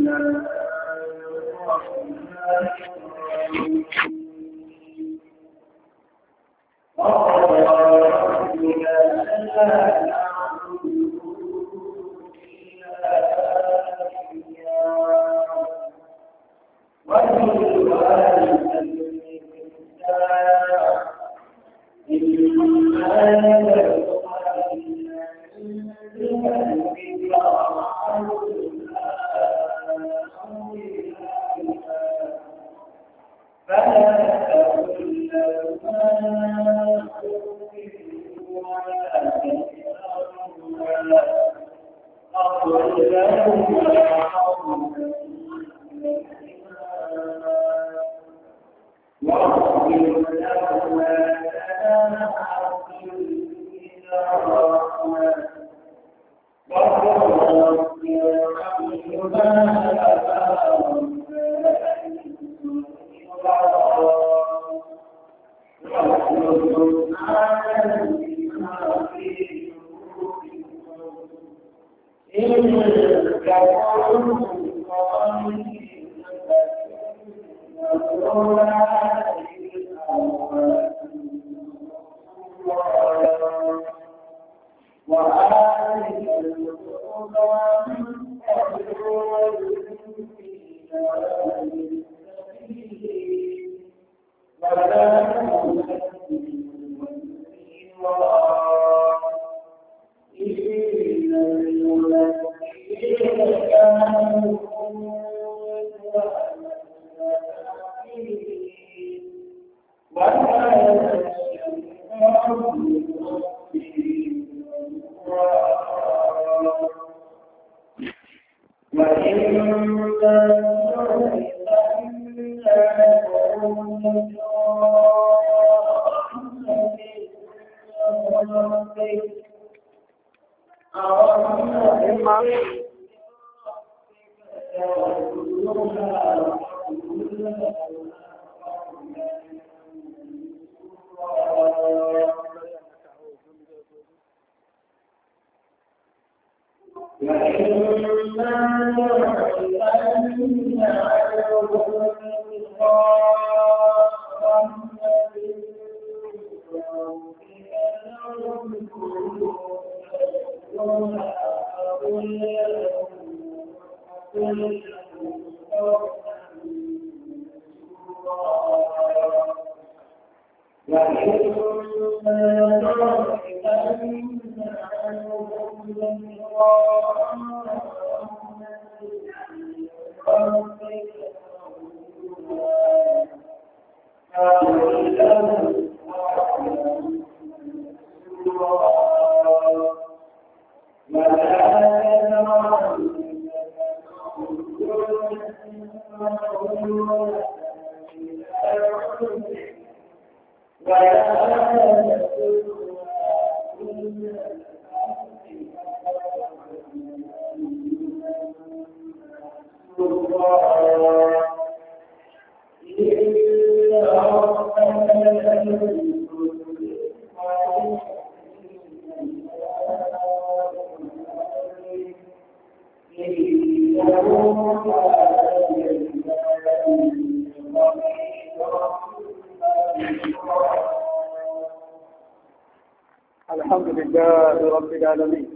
الحمد لله رب العالمين.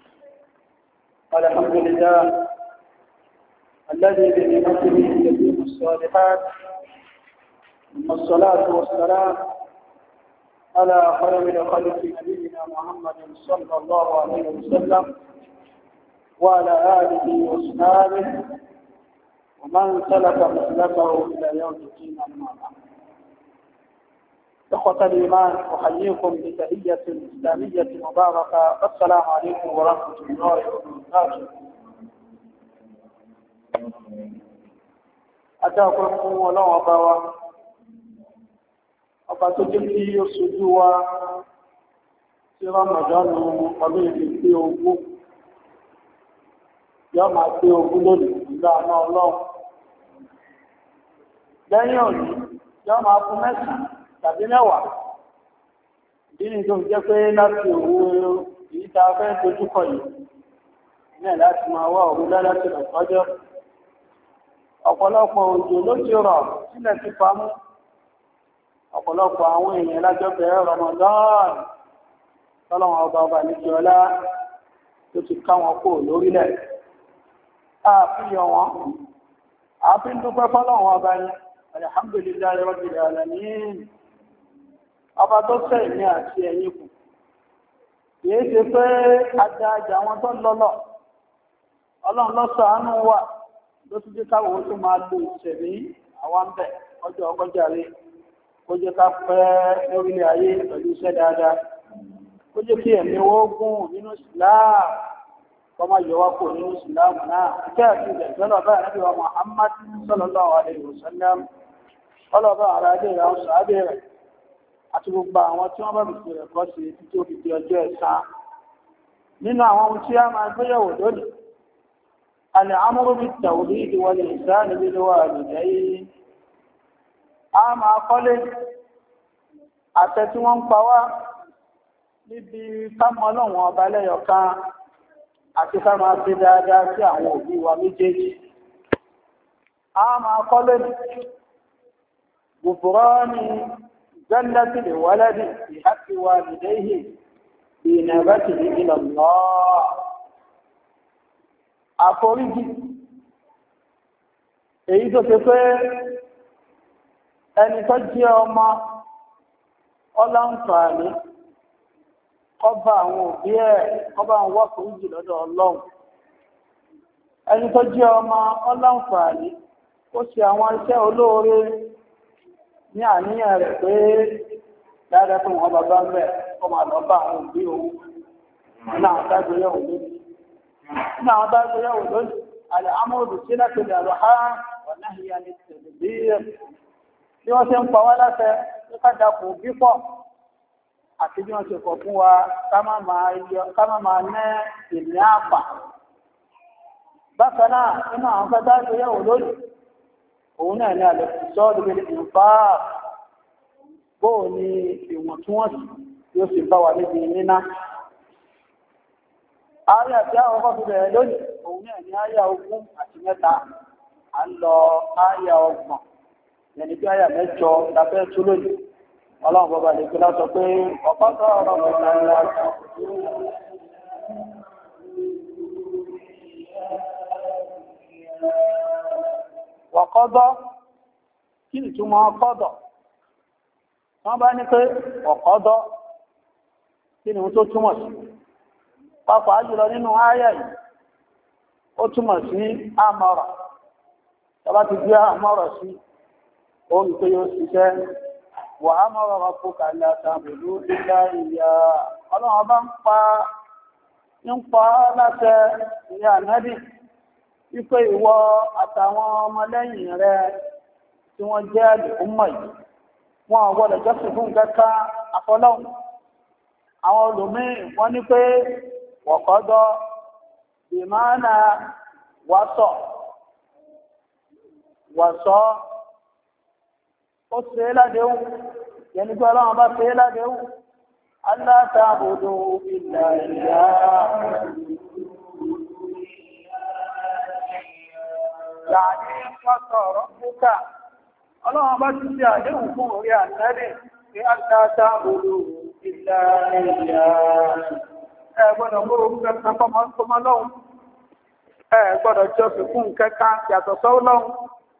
الحمد لله الذي بنعمته تتم الصالحات، والصلاة والسلام على خير الخلق نبينا محمد صلى الله عليه وسلم وعلى آله وصحبه ومن سلك مسلكه إلى يوم الدين. أما بعد، إخوة الإيمان، أحييكم بتحية إسلامية مباركة. السلام عليكم ورحمة الله وبركاته. أتاكم ولا أبوا ọba tó jẹ́ kí ó ṣojú wa tí Ramadanu ọdún ìdí pé ogún yọ́ máa pé ogún lónìí ìlú àná Ọlọ́run. Lẹ́yìn òní yọ́ máa fún mẹ́sàn-án tàbí mẹ́wàá. Ìdí ni tó jẹ́ pé láti òwú èyí tá a fẹ́ dojúkọ yìí náà láti máa wá òwú láti ọjọ́ ọ̀pọ̀lọpọ̀ òjò ló ti rọ̀ sílẹ̀ ti pamú ọ̀pọ̀lọpọ̀ àwọn èèyàn lájọ́ bẹ̀rẹ̀ Ramadan tọ́lọ́wọ́n ọba ní kí ọlá tó ti ká wọn kó lórílẹ̀ àfihàn wọn àfihàn dúpẹ́ fọ́lọ́wọ́n ọba ní alhamdulillahi rabbil alamin ọba tó sẹ́ ìní àti ẹ̀yìn kù kìí ṣe pé adájà wọn tó lọ́lọ́ ọlọ́run ló ṣàánú wa ló tún jẹ́ káwọ́ tó máa lo ìṣẹ̀lẹ̀ àwọn bẹ̀ ọjọ́ ọgọ́jàre kó jẹ́ ká pẹ́ lórílẹ̀ ayé pẹ̀lú iṣẹ́ dáadáa kó jẹ́ kí ẹ̀mí wọ́gùn nínú Islam kó má yọ wá kò nínú Islam náà ìkẹ́ àti ìjẹ̀jọ́lọ̀ bá Ànábì wa Muhammad sallallahu alaihi wasallam ọlọ́bà ara ilé ìràwọ̀ sàábẹ̀ rẹ̀ àti gbogbo àwọn tí wọ́n bá bìí rẹ̀ kọ́ sí títí ó fi di ọjọ́ ẹ̀san nínú àwọn ohun tí a máa gbéyẹ̀wò lónìí al-amru bit-tawhid wal-ihsan bil-walidayn a máa kọ́lé àtẹ tí wọ́n ń pa wá níbi kámọ́ ọlọ́run ọba lẹ́yọ kan àti ká máa fi dáadáa sí àwọn òbí wa méjèèjì a máa kọ́lé gùfúrọ́ọ̀nì زلة الولد في حق والديه بنابته إلى الله àforíjì èyí tó ṣe pé ẹni tó jẹ́ ọmọ ọláǹfààní kọba àwọn òbí kọba àwọn wọ́pùrújì lọ́dọ̀ Ọlọ́run ẹni tó jẹ́ ọmọ ọláǹfààní ó ṣe àwọn iṣẹ́ olóore ní àníyàn rẹ̀ pé dáadáa fún wọn bàbá mẹ́ ọmọ àlọ́bà àwọn òbí òun nínú àwọn dágbéyàwó lónìí alẹ́ amóòdù sí láti dàrọ̀ ha wà náà yíya ní tẹ̀lẹ̀bíyẹ̀ bí wọ́n ṣe ń pa wá láṣẹ ní kádàkù bípọ̀ àti bí wọ́n ṣe kọ̀ fún wa ká má máa ná ìní àpà bákan náà nínú àwọn fẹ́ dágbéyàwó lónìí òun náà ní alẹ́ sọ́ọ̀dù bí ìfà bóò ní ìwọ̀ntúnwọ̀nsì yóò sì bá wà níbi níná. Ààrẹ àti àwọn ọkọ̀ fi bẹ̀rẹ̀ lónìí òun náà ní àyà 20 àti 3 à ń lọ àyà 30 yẹni bí àyà 8 lábẹ́ tó lónìí ọlọ́run bọ́bá lè gbé lásọ pé ọ̀pọ̀tọ̀ ọ̀rọ̀ wọ̀kọ́dọ́ kí ni túnmọ̀ ọkọ́dọ̀ wọ́n bá ní pé ọ̀kọ́dọ́ kí ni wọ́n tó túnmọ̀ sí pàápàá jùlọ nínú ayà yìí ó túnmọ̀ sí àmọ́rọ̀ tọba ti gbé àmọ́rọ̀ sí orí pé yóò ṣiṣẹ́ wà àmọ́rọ̀ rabbuka allā ta'budu illā iyyāhu ọlọ́run bá ń pa láṣẹ ìyá ànábì wípé ìwọ àtàwọn ọmọlẹ́yìn rẹ tí wọ́n jẹ́ àlùkùnmọ̀ yìí wọ́n gbọ́dọ̀ jọ́sìn fún kẹta àfọlọ́hun àwọn olùmíì wọ́n ní pé wọ̀kọ́dọ́ ìmáàna wàsọ̀ ó ṣe é ládéhùn yẹni pé ọlọ́run bá ṣe é ládéhùn allā ta'budu illā iyyāhu Yàní pọ́tọ̀ rọ́púkà, ọlọ́run bá ti ṣe àdéhùn fún orí àtẹ́lẹ̀ pé a dáadáa olú ilẹ̀ ìyá ẹgbọ́dọ̀ gbọ́rọ̀ kẹta fọ́mọ́ lọ́hun, ẹgbọ́dọ̀ jọ́sìn fún kẹta yàtọ̀ sọ́ lọ́hun.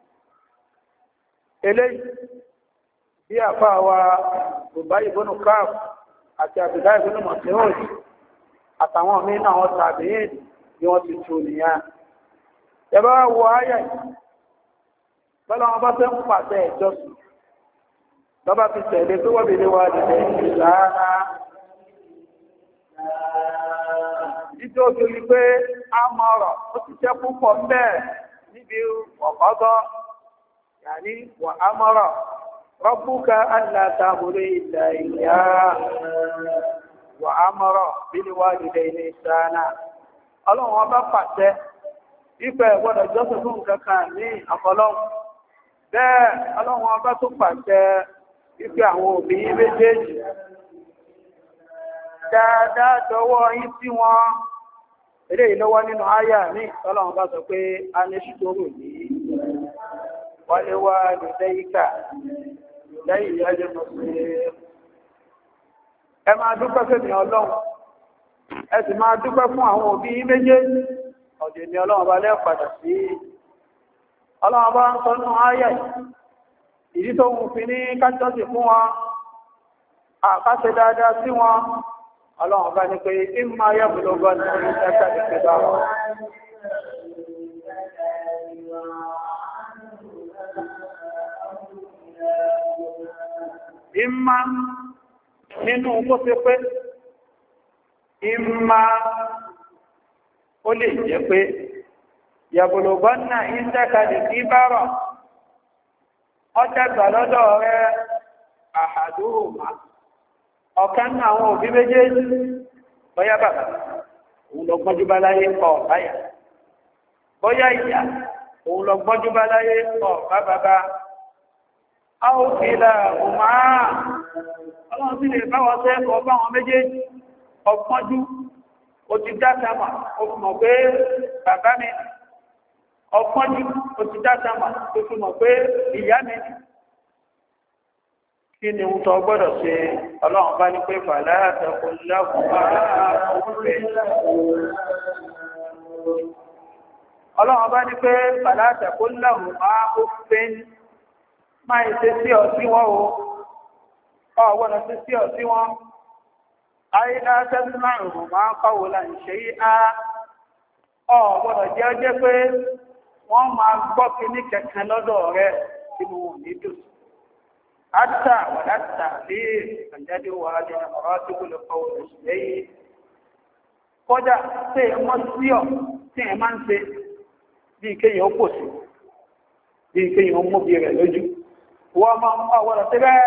Eléyìí, bí àfá wa Ubay ibn Ka'b àti Abdullah ibn Mas'ud àtàwọn mìíràn àwọn tàbí bí wọ́n ti tó nìyàn. Ẹbá wọ ayà yìí, bọ́lá wọn bá fẹ́ ń pàṣẹ ìjọsìn, lọ́bá fi tẹ̀lé tó wọ́n bèèrè wà nílẹ̀ ìlànà. Ìjọ́ òjòrí pé a mọ̀ ọ̀rọ̀ ó ti jẹ́ púpọ̀ mẹ́ níbi ọ̀pọ̀gọ́, yàní wà á mọ̀rọ̀, rabbuka allā ta'budu illā iyyāhu, wà á mọ̀rọ̀ bil walidayni ihsānā. Ọlọ́run wọn bá pàṣẹ ìpẹ́ ìgbọ́dọ̀ jọ́sìn fún kankan ní àfọlọ́hun. Bẹ́ẹ̀ ọlọ́run ọba tó pàṣẹ ìpẹ́ àwọn òbí méjèèjì. Dáadáa dọwọ́ yín sí wọn. Ilé ìlọ́wọ́ nínú àyà ní ọlọ́run bá sọ pé a ní ṣùgbọ́rò ní ولوالديك إلي المصير ẹ máa dúpẹ́ fún mi Ọlọ́run ẹ sì máa dúpẹ́ fún àwọn òbí méjèèjì ọ̀dọ̀ ni Ọlọ́run bá lẹ́ padà sí Ọlọ́run bá ń sọ nínú ayẹ̀ ìdí tó wù fi ní kájọ́sì fún wọn àkáṣe dáadáa sí wọn Ọlọ́run bá ní pé ìmọ̀ ayẹ́bùlógún ní ẹ̀kẹ́ ìpẹ́bà wọn ìmọ̀ nínú kó ṣe pé ìmọ̀ ó lè jẹ́ pé yàbùlógún náà ìṣẹ́kàlì sí bárọ̀ ọjọ́gbà lọ́dọ̀ rẹ̀ àhàdúhùmá ọ̀kan ní àwọn òbí méjèèjì bóyá bàbá òun lọ gbọ́njú bá láyé kọ báyà bóyá ìyá òun lọ gbọ́njú bá láyé kọ bàbá a ó fi ilẹ̀ ọmọ ọlọ́run sí lè báwọn sẹ́kọ̀ọ́ bá wọn méjèèjì ọgbọ́njú ó ti dá sáma ó fi mọ̀ pé bàbá mi ọgbọ́njú ó ti dá sáma ó fi mọ̀ pé ìyá mi kí ni ń tọ́ gbọ́dọ̀ ṣe ọlọ́run bá ní pé fàlá àtẹ́kùn ọlọ́run bá ní pé fàlá àtẹ́kùn lẹ́hùn máa ó fẹ́ máa ṣe sí ọ sí wọ́n o ọ̀gbọ́dọ̀ sí sí ọ sí wọ́n ayé látẹ́sí márùn-ún máa kọ́wọ́ là ń ṣe á ọ̀gbọ́dọ̀ jẹ́ ọjẹ́ pé wọ́n máa gbọ́ kí ní kẹ̀kẹ́ lọ́dọ̀ rẹ sínú wọn ní dùn حتى ولا التعبير فالجدوى هذه مراتب القول الشيء kódà tí ẹmọ́ sí ọ̀ tí ẹ máa ń ṣe bí kéyàn ó pò sí bí kéyàn ó mú bí rẹ̀ lójú wọ́n máa ń ọgbọ́dọ̀ sí bẹ́ẹ̀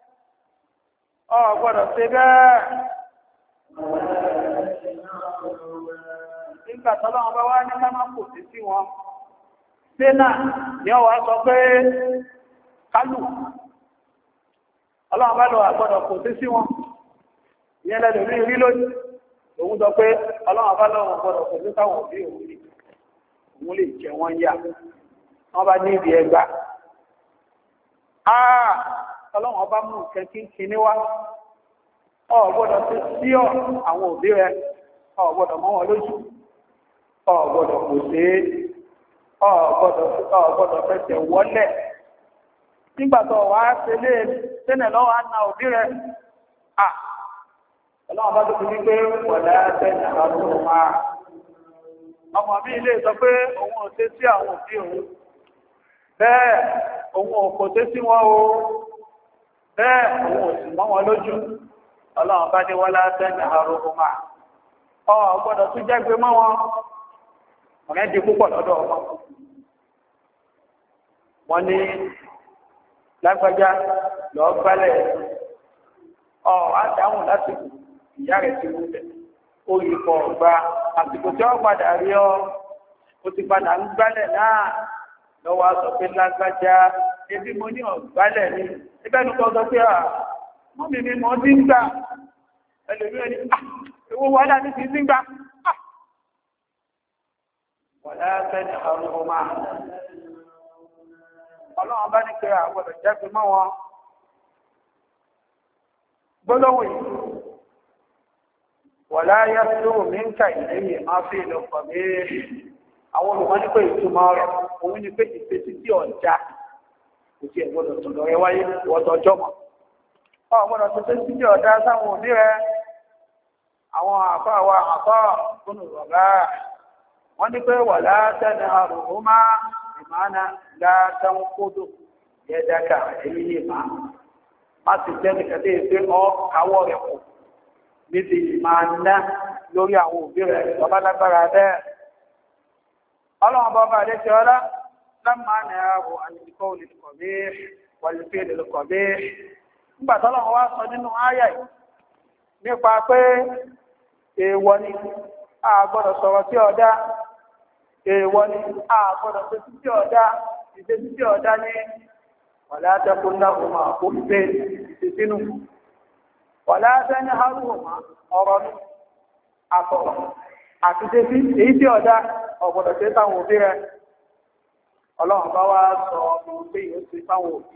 nígbà tọ́lọ́wọ́n bá wá ní ká máa pò sí sí wọn sí náà ni ọ wá sọ pé kálù Ọlọ́run bá lọ àgbọ́dọ̀ kò sí sí wọn ìyẹn lẹ́lò rí lójú òun sọ pé Ọlọ́run bá lọ́wọ́ gbọ́dọ̀ kò sí táwọn òbí òun lè jẹ wọ́n yá wọ́n bá ní ìdí ẹgbà Ọlọ́run bá mú nǹkan kíní wá o gbọ́dọ̀ sí sí àwọn òbí rẹ o gbọ́dọ̀ mọ́ wọn lójú o gbọ́dọ̀ kò sí o gbọ́dọ̀ fẹsẹ̀ wọlẹ̀ nígbàtọ̀ wá tẹ́lẹ̀ lọ́wọ́ àná òbí rẹ̀ ọlọ́wọ́ bá tó fi ní pé wọ̀lá tẹ́lẹ̀ àbúrò máa ọmọ mi ilé sọ pé òun ò tẹ́ sí àwọn òbí òun bẹ́ẹ̀ òun ò kò tẹ́ sí wọn o bẹ́ẹ̀ òun ò sì mọ́ wọn lójú ọlọ́wọ́ bá ní wọlá tẹ́lẹ̀ àbúrò máa gbọ́dọ̀ tún jẹ́gbé mọ́ wọn ọ̀rẹ́ di púpọ̀ lọ́dọ̀ ọmọ wọn ní lágbájá lọ gbálẹ̀ àdáhùn lásìkò ìyá rẹ̀ ti wúlẹ̀ ó yí kọ̀ ọ̀gbá àsìkò tí wọ́n padà rí ó ti padà ń gbálẹ̀ náà lọ́wọ́ sọ pé lágbájá ebi mo ní ọ̀gbálẹ̀ ni ẹgbẹ́ nìkan sọ pé mọ́ mi ni mo ti ń gbà ẹlòmíràn ni ewu wọ́lá ní ti ń gbà wọ́lá fẹ́ni àrùn ọmọ Ọlọ́run bá ní pé àwọ̀dọ̀ jẹ́gbé mọ́ wọn gbólóhùn yìí wọ̀lá yá sí òun ní ń kà ìlẹ́yìn máa fi ìlú pọ̀ bí àwọn olùmọ́ ní pé ìtumọ̀ rẹ̀ òun ní pé ìfẹ́sí tí ọ̀já kò tí ẹ̀gbọ́dọ̀ tó lọ rẹ wáyé wọ́tọ̀ọjọ́ mọ̀ ọ̀gbọ́dọ̀ tó fẹ́ sí tí ọ̀dá sáwọn òbí rẹ àwọn àfáà wa àfáà fúnnù rọ̀gá wọ́n ní pé wọ̀lá tẹ́ni àrùn ìmáná látàn kódò yẹ́dáka èyí ní máa má ti jẹ́ nìkàtẹ́ ìfẹ́ àwọ̀ rẹ̀ kù níbi ìmáná lórí àwọn òbí rẹ̀ bàbá lágbára bẹ́ẹ̀ ọlọ́run bàbá àdẹ́sẹ̀ ọlá lámà ní ààbò àtìkọ́ olùkọ̀bí wọlùfẹ́ olùkọ̀bí nígbà tọ́lọ́run wá sọ nínú áyà yìí nípa pé èèwọ̀ ni a gbọ́dọ̀ sọ̀rọ̀ sí ọ̀dá èèwọ̀ ni a gbọ́dọ̀ tó títí ọ̀dá ìṣẹ́ títí ọ̀dá ní ọ̀lá tẹ́kùn láhùnmá kó fẹ́ ìṣẹ́sínú ọ̀lá tẹ́ni harùnmá ọ̀rọ̀ ní àtọ̀rọ̀ àti tẹ́sí èyí tí ọ̀dá ọ̀gbọ̀dọ̀ tẹ́ táwọn òbí rẹ̀ ọlọ́run bá wá sọ ọmọ pé yóò ti fáwọn òbí.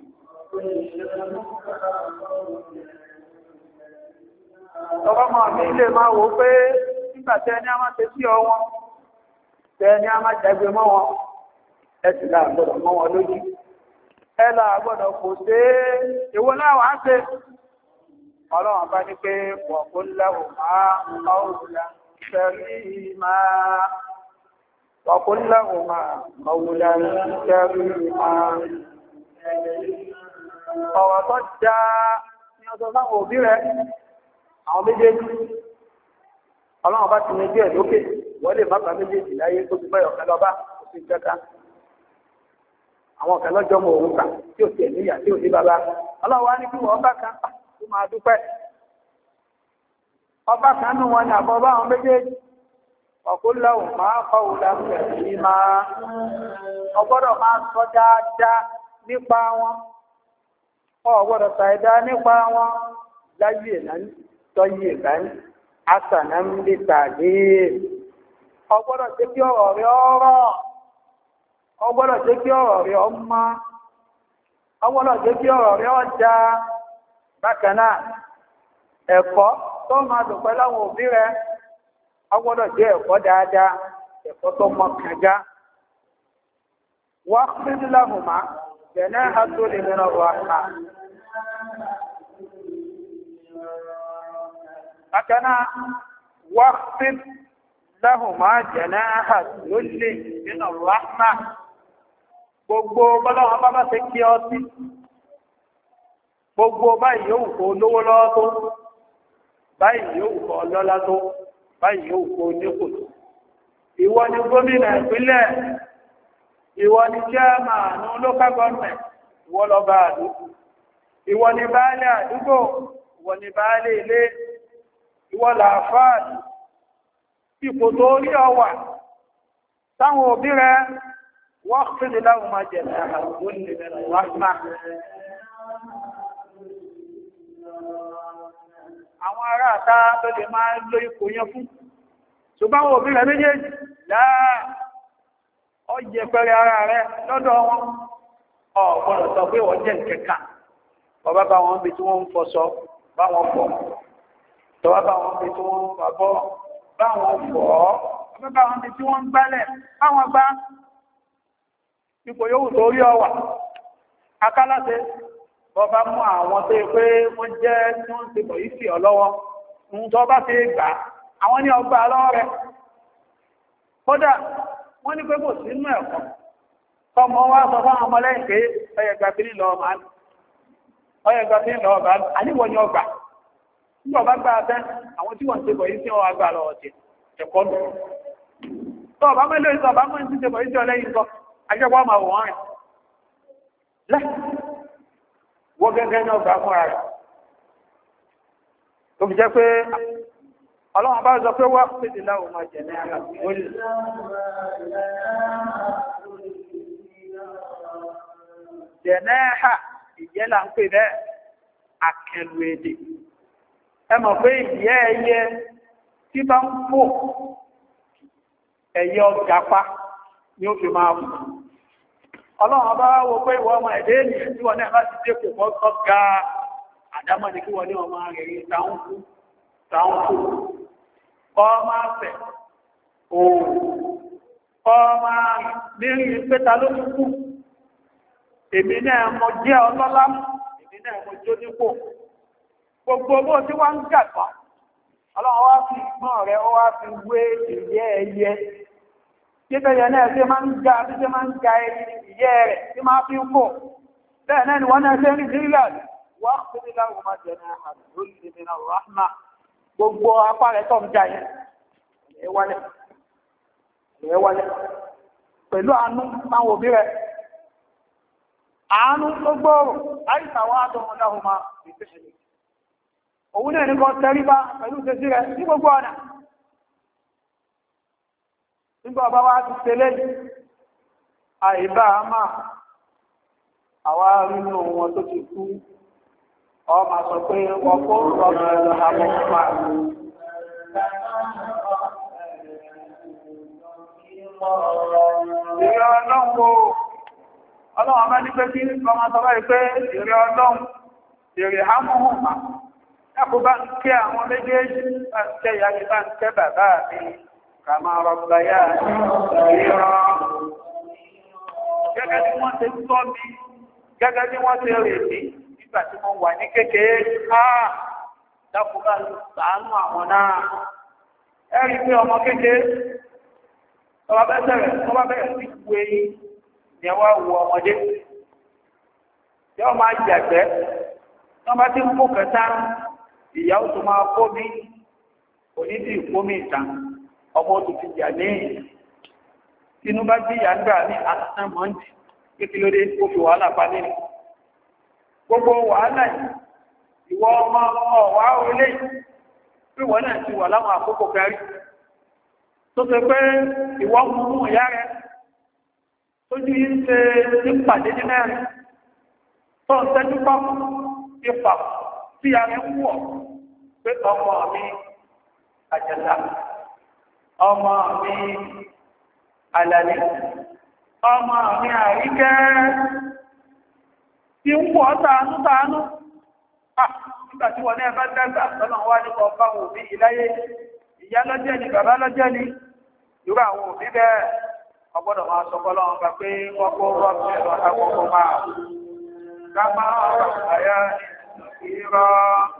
Ọmọ mi lè máa wò pé nígbà tẹ́ ní a máa ṣe sí ọ wọn, tẹ́ ní a máa jẹ́gbé mọ́ wọn, ẹ sì là gbọ́dọ̀ mọ́ wọn lójú. Ẹ là gbọ́dọ̀ kò sí èwo láwàá ṣe. Ọlọ́run bá ní pé wọ̀kú lẹ́wọ̀ máa ọ̀rùlá ṣẹ́rí máa wọ̀kú lẹ́wọ̀ máa ọ̀rùlá ṣẹ́rí máa ọ̀rọ̀ tó já ní ọjọ́ sáwọn òbí rẹ̀ àwọn méjèèjì. Ọlọ́run bá ti ní bí ẹ̀ lókè wọ́n lè má bá méjèèjì láyé tó ti báyọ̀ kẹlọ́bá kò sí jẹ́ká. Àwọn ọ̀kẹ́ lọ́jọ́ mọ̀ òun kà tí ò tiẹ̀ níyà tí ò ní bàbá. Ọlọ́run wá ní kí wọ́n bá kan tó máa dúpẹ́. Ọba kan nù wọn ni àbọ̀bá àwọn méjèèjì. Ọ̀kúnlẹ̀hùn máa kọ̀wù láfẹ̀ sí máa. Ọgbọ́dọ̀ máa sọ dáadáa nípa wọn. Ọgbọ́dọ̀ ṣàìdá nípa wọn. Láyé ìlànà tọ́yé ìlànà. Àṣànà ń lè tàdé. Ọgbọ́dọ̀ jẹ́ kí ọ̀rọ̀ rẹ̀ ọ̀rọ̀. Ọgbọ́dọ̀ jẹ́ kí ọ̀rọ̀ rẹ̀ ọmọ. Ọgbọ́dọ̀ jẹ́ kí ọ̀rọ̀ rẹ̀ ọjà. Bákan náà, ẹ̀kọ́ tó máa lò pẹ́ láwọn òbí rẹ̀, ọgbọ́dọ̀ jẹ́ ẹ̀kọ́ dáadáa, ẹ̀kọ́ tó mọ́ kànjá. Wọ́n fídí láhùnmá, jẹ̀nẹ́ àtò lè mẹ́rọ wà náà. Bákan náà, wọ́n fídí láhùnmá, jẹ̀nẹ́ àtò lè mẹ́rọ wà náà. Gbogbo bọ́lọ́wọ́n bá bá ṣe kí ọ sí. Gbogbo báyìí yóò kó lówó lọ́wọ́ tó, báyìí yóò kó lọ́lá tó, báyìí yóò kó nípò tó. Ìwọ ni gómìnà ìpínlẹ̀, ìwọ ni chairman local government, ìwọ lọba àdúgbò, ìwọ ni baálé àdúgbò, ìwọ ni baálé ilé, ìwọ làáfáà, ipò tó rí ọwà, táwọn òbí rẹ̀ wọ́n fìdí láwọn máa jẹ̀ àwọn ará àtà tó lè máa ló ipò yẹn fún. Ṣùgbọ́n àwọn òbí rẹ̀ méjèèjì láà ọjẹ́ pẹ̀rẹ̀ ara rẹ̀ lọ́dọ̀ wọn. Ọ̀pọ̀lọ̀ sọ pé wọ́n jẹ́ nkẹta. Bàbá bá wọn bí tí wọ́n ń fọṣọ bá wọn fọ̀. Tọ́wọ́ bá wọn bí tí wọ́n ń fàbọ́ bá wọn fọ̀. Bàbá bá wọn bí tí wọ́n ń gbálẹ̀ bá wọn gbá. Ipò yóò tó rí ọwà. Akálàṣe bọ́bá mú àwọn tó pé wọ́n jẹ́ tí wọ́n ti bọ̀ yí sí ọlọ́wọ́ ohun tó bá ti gbà àwọn ní ọgbà lọ́wọ́ rẹ̀. Kódà wọ́n ní pé kò sí inú ẹ̀kọ́ tọmọ wá sọ fún ọmọ lẹ́yìn pé ọyẹ̀gbà tí lọ ọba àníwọ̀ ni ọgbà nígbà bá gbà tẹ́ àwọn tí wọ́n ti bọ̀ yí sí ọwọ́ agbà lọ́wọ́ ti ẹ̀kọ́ lù tọ́ ọba mẹ́lẹ́ ìsọ ọba mọ́ ti bọ̀ yí sí ọlẹ́yìn sọ ajẹ́pọ̀ ọmọ wọ̀n rẹ̀ wọ́n gẹ́gẹ́ náà gbà fún ara tó fi jẹ́ pé ọlọ́run bá sọ pé wọ́n pèsè láwọn ọmọ jẹ̀ ní ara wọlé jẹ̀nẹ́hà ìyẹ́ là ń pè bẹ́ akẹlù èdè ẹ mọ̀ pé ìyẹ́ ẹyẹ tí bá ń fò ẹyẹ ọjàpá ni ó fi máa fò ọlọ́run bá wo pé ìwọ ọmọ ẹ̀dẹ́ ènìyàn tí wọ́n náà bá ti dépò kọ́ ga àdámọ́ ní kí wọ́n ní ọmọ rẹ̀ táwọn kú ọmọ afẹ́ òòrùn ọmọ lérí pẹ́ta ló kú èmi náà mọ jẹ́ ọlọ́lá èmi náà mọ jó nípò gbogbo bó tí wọ́n ń gàgbà ọlọ́run wá fi ìgbọ́n rẹ̀ ó wá fi wé ìyẹ́ ẹyẹ Títẹ́ yẹ náà tí máa ń ga tí máa ń ga ìyẹ́ rẹ̀ tí máa fi ń kò. Bẹ́ẹ̀ náà ni wọ́n náà ṣe ń rí sírílẹ̀ wá kú ní láwọn máa jẹ náà àdúró ìdìmìnà rahma. Gbogbo apá rẹ̀ tọ́ ń já yẹn. Ẹ wálẹ̀. Pẹ̀lú àánú táwọn òbí rẹ̀. Àánú tó gbòòrò láìsàwọ́ àtọmọ láwọn máa fi fẹ́. Òun náà ní kan tẹríba pẹ̀lú ṣe sí rẹ̀ ní gbogbo ọ̀nà. Nígbà bá wá ti tẹ́lẹ̀ àìbá àmà àwá rínú wọn tó ti kú ọ ma sọ pé wọ́n kó rọ̀mọ̀ ẹ̀lọ àwọn ọmọ ìrìn ọlọ́wọ́ ọlọ́run bá ní pé kí ọmọ sọ báyìí pé èrè ọlọ́run èrè hámúhùnmá ẹkù bá ń kẹ́ àwọn méjèèjì bá ń kẹ́ ìyá mi bá ń kẹ́ bàbá mi kàmá rọ̀gbàyà ìran gẹ́gẹ́ bí wọ́n ṣe tọ́ mi gẹ́gẹ́ bí wọ́n ṣe rè mí nígbà tí mo wà ní kékeré dákun bá ṣàánú àwọn náà ẹ̀rí pé ọmọ kékeré ọba bẹ̀rẹ̀ sí ìwú eyín ni wá wo ọmọdé tí wọ́n máa jẹ̀gbẹ́ tí wọ́n bá ti ń kó kẹta ìyàwó tó máa kó mi onídìí ìkó mi ìta ọmọ tó ti jà ní inú bá jí ìyá ń gbà ní àtàtàn mọ́ǹdì kékeré ó fi wàhálà palẹ́ ni gbogbo wàhálà yìí ìwọ ọmọ ọ̀wá orílẹ̀ pé wọ́n náà ti wà láwọn àkókò kárí tó ṣe pé ìwọ mú ìyá rẹ tó jí ń ṣe ní pàdé ní mẹ́rin tó ń tẹ́jú pọ́ ìfà tí a rẹ wúwọ̀ pé ọmọ mi àjẹ̀lá ọmọ mi àlàlẹ́ ọmọ mi àríkẹ́ tí ń pọ̀ tàánú nígbà tí wọ́n ní ẹbá dàgbà lọ́nà wá nípa ọba òbí ìláyé ìyá lọ́jẹ́ ni bàbá lọ́jẹ́ ni irú àwọn òbí bẹ́ẹ̀ ọgbọ́dọ̀ máa sọ bọ́lọ́wọ́n bá pé wọ́pọ̀ rọ́pù ẹ̀rọ àkókò máa kápá ọ̀rọ̀ àyá ìrọ̀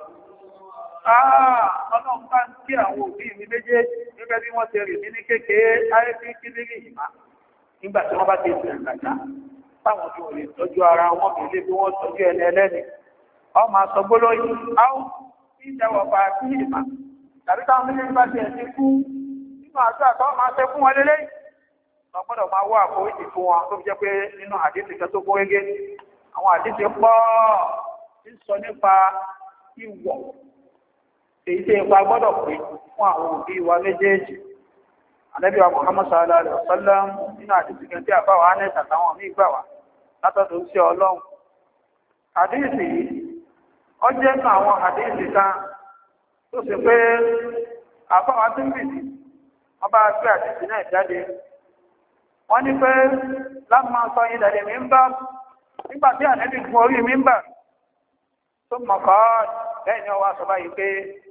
ọlọ́run bá ń kí àwọn òbí mi méjèèjì gẹ́gẹ́ bí wọ́n ti rì mí ní kékeré ayé bí kílírí ìmá nígbà tí wọ́n bá ti ṣe ìgbàjá táwọn tí wọ́n lè tọ́jú ara wọn bí ilé bí wọ́n tọ́jú ẹni ẹlẹ́ni ọmọ àsọgbóló yìí áwọ́ ìjẹwọ̀ bá sí ìmá tàbí táwọn méjèèjì bá ti ẹ̀sìn kú nínú àti àtọ́ máa ṣe fún wọn lélẹ́yìn ọgbọ́dọ̀ máa wá àforíjì fún wọn tó fi jẹ́ pé nínú àdíṣì kan tó gbórégé àwọn àdíṣì pọ̀ tí sọ nípa ìwọ̀ èyí tí ipa gbọ́dọ̀ pé fún àwọn òbí wa méjèèjì Ànábì wa Muhammad sallallahu alaihi wasallam nínú àdíṣì kan tí àbáwà ánẹ́ àtàwọn míì gbà wá látọ̀dọ̀ sí Ọlọ́run àdíṣì yìí ó jẹ́ nínú àwọn àdíṣì kan tó sì pé àbáwà tó ń bìí wọ́n bá gbé àdíṣì náà jáde wọ́n ní pé lámà sọ ìdàdẹ̀ mímbà nígbàtí Ànábì gun orí mímbà tó mọ̀kọ́ bẹ́ẹ̀ ni ọwá sọ báyìí pé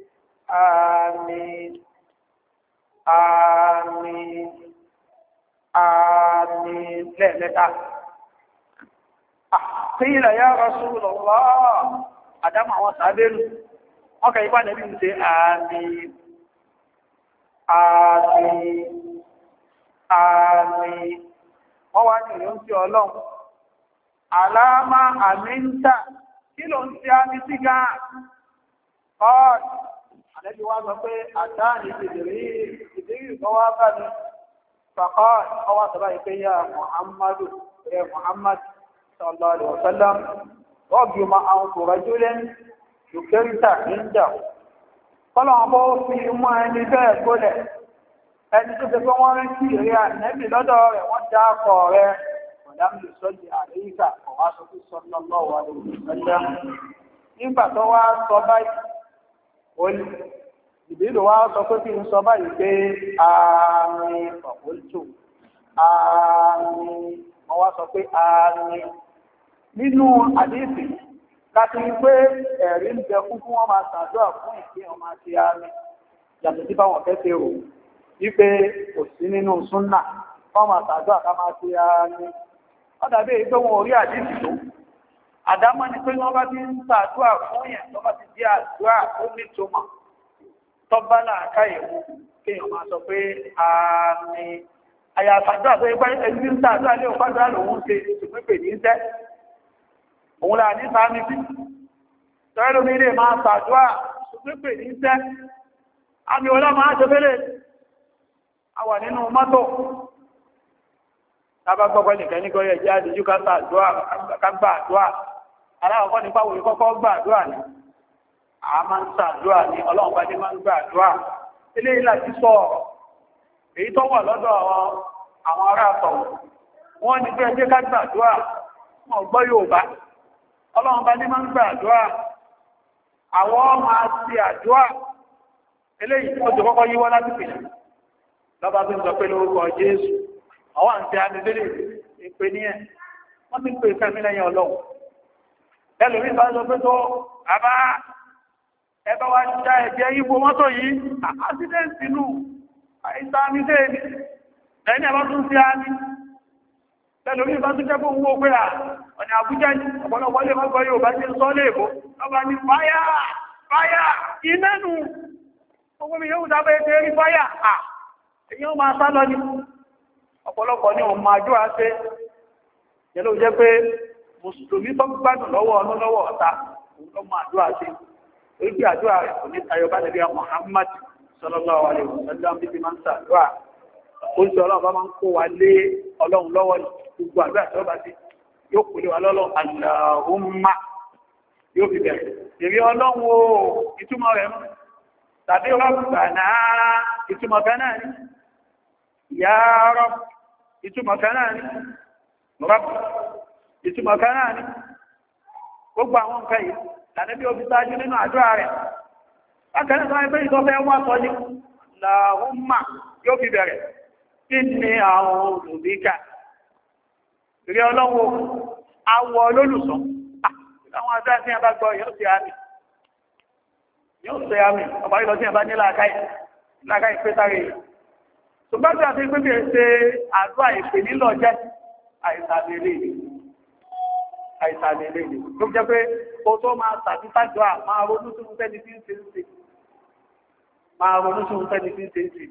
àmín àmín àmín lẹ́ẹ̀mẹ́ta qila ya Rasulullah àdámà àwọn sàábẹ́lú wọ́n kẹ́ ipá Ànábì ń ṣe àmín àmín àmín wọ́n wá ní ìlú ń tí ọlọ́run àlámà àmìntà kí ló ń tí a ní sí gáà ọ́ọ̀dì àlẹ́bí wá sọ pé àdáàní ìdìrí tó wá bá ní fàkọ́ọ̀dì ọwá sọ́bá ìpé yá Muhammadu rẹ̀ Muhammad sallallahu alaihi wasallam rọ́bì ma àwọn kò rẹ̀ jùlẹ̀ ṣùkẹ́rìtà níjà kọ́lọ̀ bó fi mọ́ ẹni bẹ́ẹ̀ gbólẹ̀ ẹni tó ṣe pé wọ́n rí sí ìrẹ́ ànẹ́bì lọ́dọ̀ rẹ̀ wọ́n já ọkọ̀ rẹ̀ ọ̀dámìlì sọ́jì àríyíká ọ̀wá sọ fún sallallahu alaihi wasallam nígbà tó wá sọ báyìí ìbílò wá sọ pé kí n sọ báyìí pé àmín ọ̀pọ̀lítò àmín wọ́n wá sọ pé àmín nínú àdéhìsì láti rí pé ẹ̀rí ń bẹ fún wọn máa ṣàdúrà fún ìpín ọmọ àti àmín yàtọ̀ sí báwọn fẹ́ ṣe rò wípé kò sí nínú súnnà wọ́n máa ṣàdúrà ká máa ṣe àmín wọ́n dàbí èyí pé wọn ò rí àdéhìsì tó àdámọ́ ni pé wọ́n bá ti ń ṣàdúrà fún yẹn tó bá ti di àdúrà ó nítumọ̀ tó bá láàká ìwú kéèyàn máa sọ pé àmín àyàfàdúrà tó yẹ pé ẹni ń ṣàdúrà lé òpàdúrà lòun ṣe ìpínpè ní iṣẹ́ òun là ní sáàmì bí tọ́rẹ́lú ní ilé máa ṣàdúrà ìpínpè ní iṣẹ́ àmì ọlá máa ṣe fẹ́lẹ̀ a wà nínú mọ́tò lábágbọ́gbọ́ nìkan ní gọ́rẹ̀ jẹ́ àdíjú ká gbà àdúrà aláwọ̀kọ́ nípa wòye kọ́kọ́ gbà àdúrà ní a máa ń ṣàdúrà ní ọlọ́run bá ní máa ń gbà àdúrà ilé ìlà ti sọ èyí tó wà lọ́dọ̀ àwọn ará àtọ̀ wọ́n ní pé ẹjẹ́ ká gbà àdúrà wọ́n gbọ́ Yorùbá ọlọ́run bá ní máa ń gbà àdúrà àwọn máa ṣe àdúrà eléyìí tó ti kọ́kọ́ yíwọ́ láti pèsè lọ́ba tó ń sọ pé lórúkọ Jésù àwọn àti àmìlélè ìpé ní ẹ̀ wọ́n ti ń pè ìfẹ́ mi lẹ́yìn ọlọ́run ẹlòmí bá sọ pé tó àbá ẹbá wa já ẹ̀jẹ̀ yípo mọ́tò yìí àásídẹ́ǹtì nù àìsàmì déèdì ẹni ẹbá tún sí àmì ẹlòmí bá tún jẹ́ fún owó pé à ọ̀nà àbújá ọ̀pọ̀lọpọ̀ lè mọ́gbọ́ yóò bá jẹ́ sọ́ léèbó ọba ní fáyà fáyà inẹ́nu ogun mi yóò dábẹ́ ẹgbẹ́ rí fáyà à èyí ó máa sá lọ ní ọ̀pọ̀lọpọ̀ ní ọmọ àjọ àṣẹ yẹ́lò jẹ́ pé mùsùlùmí tó gbádùn lọ́wọ́ ọ̀nà lọ́wọ́ ọ̀ta òun ló máa àjọ àṣẹ èyí tí àjọ rẹ̀ kò ní tayọ bá nàbí Muhammad sallallahu alaihi wasallam bí ti máa ń sàdúrà oúnjẹ ọlọ́run bá máa ń kó wa lé ọlọ́run lọ́wọ́ gbogbo àdúrà tí ó bá ti yóò kò lé wa lọ́lọ́ Allahumma yóò fi bẹ̀rẹ̀ èrè ọlọ́run o ìtumọ̀ rẹ̀ mú tàbí Rabbana ìtumọ̀ kan náà ni Ya Rabb ìtumọ̀ kan náà ni Rabb ìtumọ̀ kan náà ni gbogbo àwọn nǹkan yìí tàbí bí ó fi sáájú nínú àdúrà rẹ̀ bákan náà ẹgbẹ́ ìtọ́fẹ́ wà sọ ní Allahumma yóò fi bẹ̀rẹ̀ inni a'udhu bika rí ọlọ́wọ́ awọ olólùsọ àwọn àdúrà tí a bá gbọ́ yóò ṣe àmì ọba ìlọ tí a bá ní láàkáì pé sáré ṣùgbọ́n tí a ti pé bí ṣe àdúrà ìpè nílọ jẹ́ àìsàlélé tó jẹ́ pé ó tó máa tàbí tàjọ́ máa ronú sí tẹ́ni tí ń ṣe ń ṣe máa ronú sí tẹ́ni tí ń ṣe ń ṣe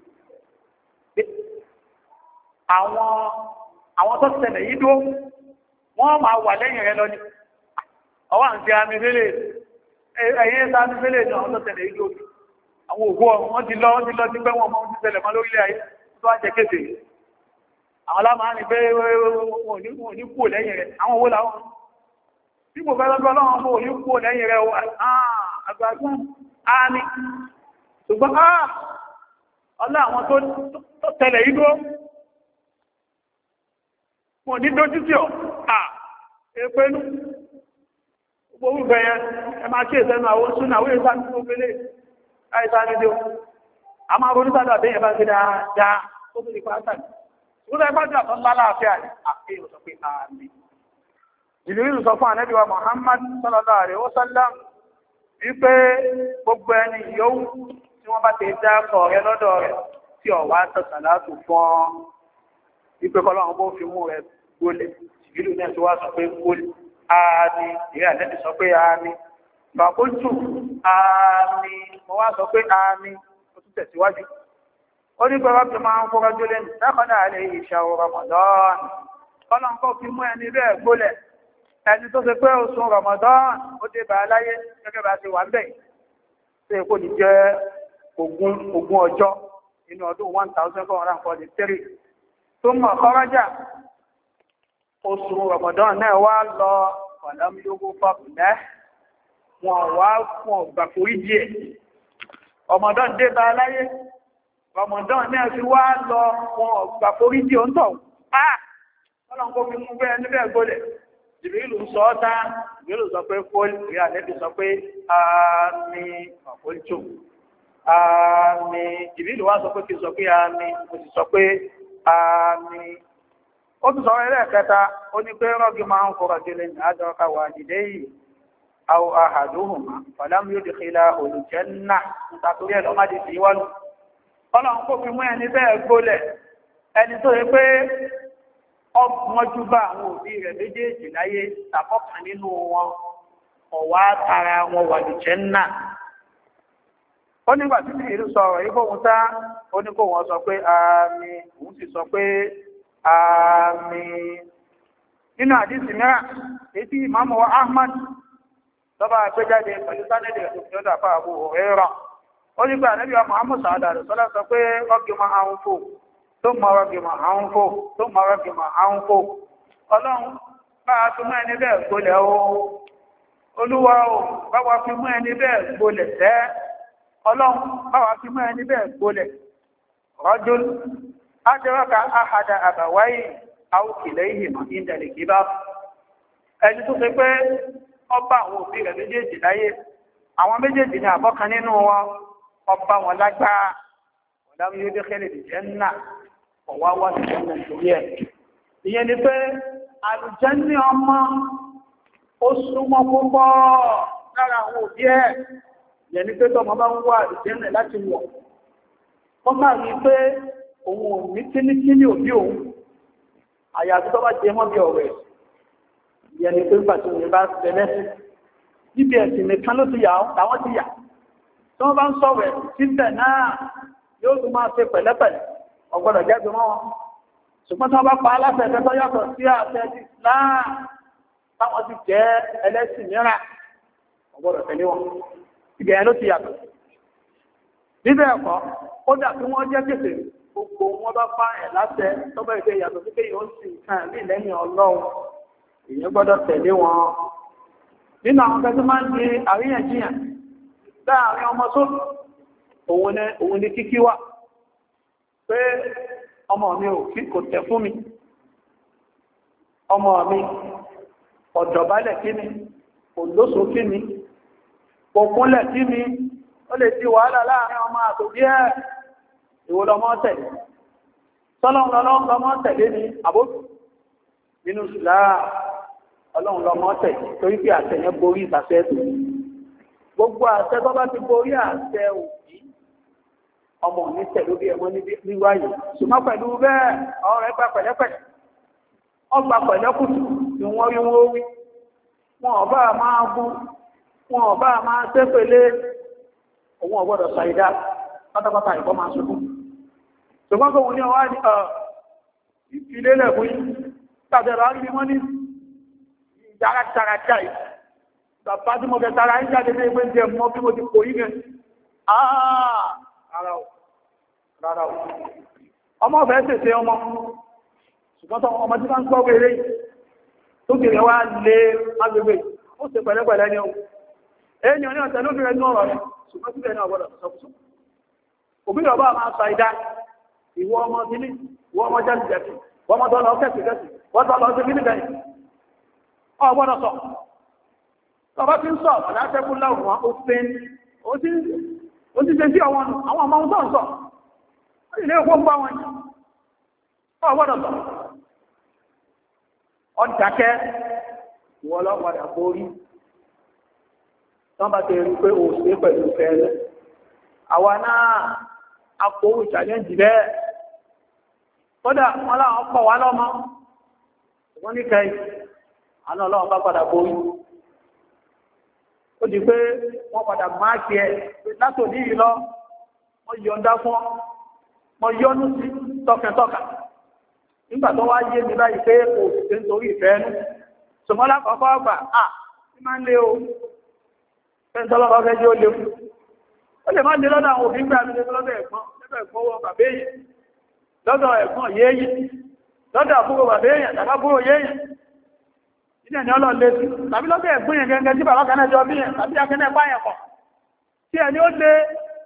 àwọn tó ṣẹlẹ̀ yìí dó wọ́n máa wà lẹ́yìn rẹ lọ ní ọwọ́ àti àmì fẹ́lẹ̀ ẹ̀yẹ́ sáàmì fẹ́lẹ̀ ní àwọn tó ṣẹlẹ̀ yìí dó àwọn òkú ọ̀run wọ́n ti lọ sí pé wọ́n mọ́ ti ṣẹlẹ̀ mọ́ lórílẹ̀ ayé tó wá jẹ kéde àwọn alámàá ní pé wọ́n ní kú lẹ́yìn rẹ̀ àwọn owó làwọn tí mo fẹ́ lọ́gbọ́ lọ́wọ́ mọ́ ní kú lẹ́yìn rẹ̀ àgbàgbọ́n àmì ṣùgbọ́n ọlá àwọn tó tẹ̀lẹ̀ yìí dó wọ́n ní dójú tí ọ̀ èpénú gbogbo ìgbẹ̀yẹ ẹ máa kí ìsẹ́nu àwọn súnà wé ìsáàmì tó gbélé àìsáàmì dé a máa ronú sádà bẹ́yẹ bá ti dáadáa tó tó di pàtàkì ó lẹ́ pàtàkì àtọ́ lálàáfíà àfihàn sọ pé àmì ìlú sọ fún ànẹ́bí wa Muhammad sallallahu alaihi wasallam wípé gbogbo ẹni yóò tí wọ́n bá ti dá kọ̀ rẹ lọ́dọ̀ rẹ̀ tí ọ̀wá tọ̀sàlátù fún wípé kọ́lọ́run bó fi mú rẹ̀ gbólẹ̀ ìlú náà tí wá sọ pé gbólẹ̀ ààni ìrẹ́ ànẹ́bí sọ pé ààni bàkójú ààni mo wá sọ pé ààni ó tún tẹ̀síwájú ó ní pẹ̀lú ọ̀pẹ̀ máa ń fọ́rọ̀ jólẹ̀ ní dákọ̀dá àlẹ́ ìṣàwò Ramadan kọ́lọ́run kọ́ fi mú ẹni bẹ́ẹ̀ gbólẹ̀ ẹni tó ṣe pé oṣù Ramadan ó dé bá aláyé gẹ́gẹ́ bá ti wà ń bẹ̀ ṣe kò ní jẹ́ ogún ọjọ́ inú ọdún 1443 tó mọ̀ kọ́rọ́jà oṣù Ramadan náà wá lọ ọ̀lámúlógún fọ́pùlẹ́ wọn wá fún ọgbà foríjì ẹ̀ Ramadan dé bá aláyé Ramadan náà fi wá lọ wọn ọgbà foríjì ó ń tọ̀ ọlọ́nkó fi mú bẹ́ẹ̀ níbẹ̀ gbólẹ̀ Jìbìrìlù sọ ọ́ta Jìbìrìlù sọ pé fólì rí àlẹ́bí sọ pé àmì àfólìtò àmì Jìbìrìlù wá sọ pé kí sọ pé àmì mo sì sọ pé àmì ó tún sọ̀rọ̀ ẹlẹ́ẹ̀kẹta ó ní pé rọ́gì máa ń kọ́rọ̀ jẹ́lẹ̀ ní àjọ́ka wà jìdé yìí àwọn àhàdóhùnmá fàlámù yóò dìkìlá olùjẹ́nà nítorí ẹ̀ lọ́mọdé sí wọ́n ọlọ́run kó fi mú ẹni bẹ́ẹ̀ gbólẹ̀ ẹni tó yẹ pé ọgbọ́njú bá àwọn òbí rẹ̀ méjèèjì láyé tàbọ́kàn nínú wọn ọ̀wá tara wọn wà lùjẹ́nà ó nígbà tí ìlú sọ̀rọ̀ yìí fóun tá ó ní kó wọn sọ pé àmì òun sì sọ pé àmín nínú àdísì mìíràn ètí ìmáàmù Ahmad lọ́bà àgbéjáde pẹ̀lú sánẹ́dẹ̀ ìjọdá fàábù Hurairah ó nígbà Ànábì wa Muhammad sallallahu alaihi wasallam sọ pé rọ́gìmọ̀ àwọn fò tó mọ̀ rọ́gìmọ̀ àwọn fò tó mọ̀ rọ́gìmọ̀ àwọn fò ọlọ́run bá a fi mọ́ ẹni bẹ́ẹ̀ gbolẹ̀ o olúwa o bá wa fi mọ́ ẹni bẹ́ẹ̀ gbolẹ̀ tẹ́ ọlọ́run bá wa fi mọ́ ẹni bẹ́ẹ̀ gbolẹ̀ rọ́jùl Adẹ́rọ́ka àhàdà àbàwáyé àwòkìlẹ̀ ìhìmọ̀ ìdẹ̀lẹ̀ gíbá. Ẹni tó ṣe pé ọba àwọn òbí rẹ̀ méjèèjì láyé, àwọn méjèèjì ní àbọ́kan nínú wọn, ọba wọn lágbára, ọ̀dáwí yóò dékẹ́lẹ̀ ìjẹ́ ńnà, ọ̀wá wá sí ẹ̀nà ìtorí ẹ̀. Ìyẹn ni pé àlùjànnà ọmọ ó súnmọ́ púpọ̀ lára àwọn òbí ẹ̀ yẹni pé tọ́mọ bá ń wá àlùjànnà láti wọ̀ wọ́n máa rí pé òun ò ní kíníkíní òbí òun àyàfi tó bá jẹ mọ́ bí ọ̀rẹ́ yẹni pé pàtó òun bá tẹ́lẹ̀ níbi ẹ̀sìn nìkan ló ti yà ọ́ táwọn ti yà tí wọ́n bá ń sọ̀rọ̀ síbẹ̀ náà yóò tún máa ṣe pẹ̀lẹ́pẹ̀lẹ́ ọgbọ́dọ̀ jáde mọ́ wọn ṣùgbọ́n tí wọ́n bá pa aláṣẹ ẹ̀fẹ́ tó yàtọ̀ sí àṣẹ Islam táwọn ti jẹ́ ẹlẹ́sìn mìíràn ọgbọ́dọ̀ tẹ̀lé wọn ibẹ̀ ló ti yàtọ̀ níbẹ̀ ẹ̀kọ́ ó dà bí wọ́n jẹ́ kéfè gbogbo wọn bá pa ẹ̀ láṣẹ tó bá ìgbé yàtọ̀ sí pé yóò sì kàn ní lẹ́yìn Ọlọ́run èèyàn gbọ́dọ̀ tẹ̀lé wọn nínú àwọn akẹ́kọ̀ọ́ tó máa ń di àríyànjiyàn láàrin ọmọ tó òun ni kíkí wà pé ọmọ mi kò tẹ̀ fún mi ọmọ mi ọ̀dọ̀bálẹ̀ kí mi òlóso kí mi òkúnlẹ̀ kí mi ó lè ti wàhálà láàrin ọmọ àtòbí ẹ̀ ìwòlọmọ tẹ̀lé tọ́lọ́lọ́mọ tẹ̀lé ni àbókù nínú ìsìláà ọlọ́run lọmọ tẹ̀lé torí pé àtẹ̀yẹ borí ìtàṣẹ́ tó gbogbo àṣẹ tó bá ti borí àṣẹ òbí ọmọ ní tẹ̀lú bí ẹmọ níwáyé ṣùgbọ́n pẹ̀lú bẹ́ẹ̀ ọ̀rẹ́ gba pẹ̀lẹ́pẹ̀lẹ́ ọgbà pẹ̀lẹ́kùtù ni wọ́n rí wọ́n wí wọn ọba máa bú wọn ọba máa ṣépèlé òun ọgbọ́dọ̀ ṣàìdá pátápátá ìkọ́ máa ṣubú ṣùgbọ́n kò wọ́n ní ọwá ní ìfilélẹ̀ fún tàbí ẹ̀rọ arí wọ́n ní ìdáradára bàbá tí mo fẹ́ tara ń jáde ní ẹgbẹ́ jẹ mọ́ bí mo ti kò yí gẹ̀ rárá o ọmọ ọ̀fẹ́ tètè ọmọ ṣùgbọ́n tó ọmọ tí bá ń gbọ́ wèrè tó kèrè wá lé agbègbè ó ṣe pẹ̀lẹ́pẹ̀lẹ́ ní ohun ẹni ọ̀nà ọ̀tẹ̀ lóbi rẹ̀ ní ọ̀rọ̀ rẹ̀ ṣùgbọ́n síbẹ̀ náà gbọ́dọ̀ sọ́kùsọ́ òbí ọba máa sa ìdá ìwọ ọmọ sílí ìwọ ọmọ jẹ́sì wọ́n mọ́ tọ́lọ kẹsì wọ́n tọ́lọ sí kíní bẹ̀rẹ̀ ọgbọ́dọ̀ sọ ọba tí ń sọ ọ̀láṣẹ́kú láwùwọ́n ó ti ṣe sí àwọn ọmọ ohun tó ń sọ ilé ẹ̀kọ́ gbá wọn ọgbọ́dọ̀ sọ ọdàkẹ́ ìwọ ọlọ́pàá borí tán bá ti rí pé ó ṣe pẹ̀lú fẹ́ẹ̀lẹ̀ àwa náà akówó ìṣàlẹ́jì bẹ́ẹ̀ kódà wọ́n láwọn pọ̀ wá lọ́mọ wọ́n ní kẹ́ àná ọlọ́run bá padà borí ó di pé wọ́n padà máàkì ẹ̀ látòní yìí lọ wọ́n yọ̀ǹda fún wọn yọ́nú sí tọkẹtọkà nígbà tó wá yé mi báyìí pé kò sí nítorí ìfẹ́ ẹnu ṣùgbọ́n lákọ̀ọ́kọ́ ọgbà tí máa ń lé o fẹ́ntọ́lọ́kọ́ fẹ́ jẹ́ ó lé ó lè máa lé lọ́dọ̀ àwọn òbí gbà mí lọ́dọ̀ ẹ̀gbọ́n wọ bàbá èèyàn lọ́dọ̀ ẹ̀gbọ́n yéèyàn lọ́dọ̀ àbúrò bàbá èèyàn tàbí àbúrò yéèyàn ilẹ̀ ni ọlọ́ lé sí tàbí lọ́dọ̀ ẹ̀gbọ́n yẹn gẹ́gẹ́ tí bàbá kan náà jọ bí yẹn tàbí akẹ́nẹ́ páyẹ̀ pọ̀ tí ẹni ó lé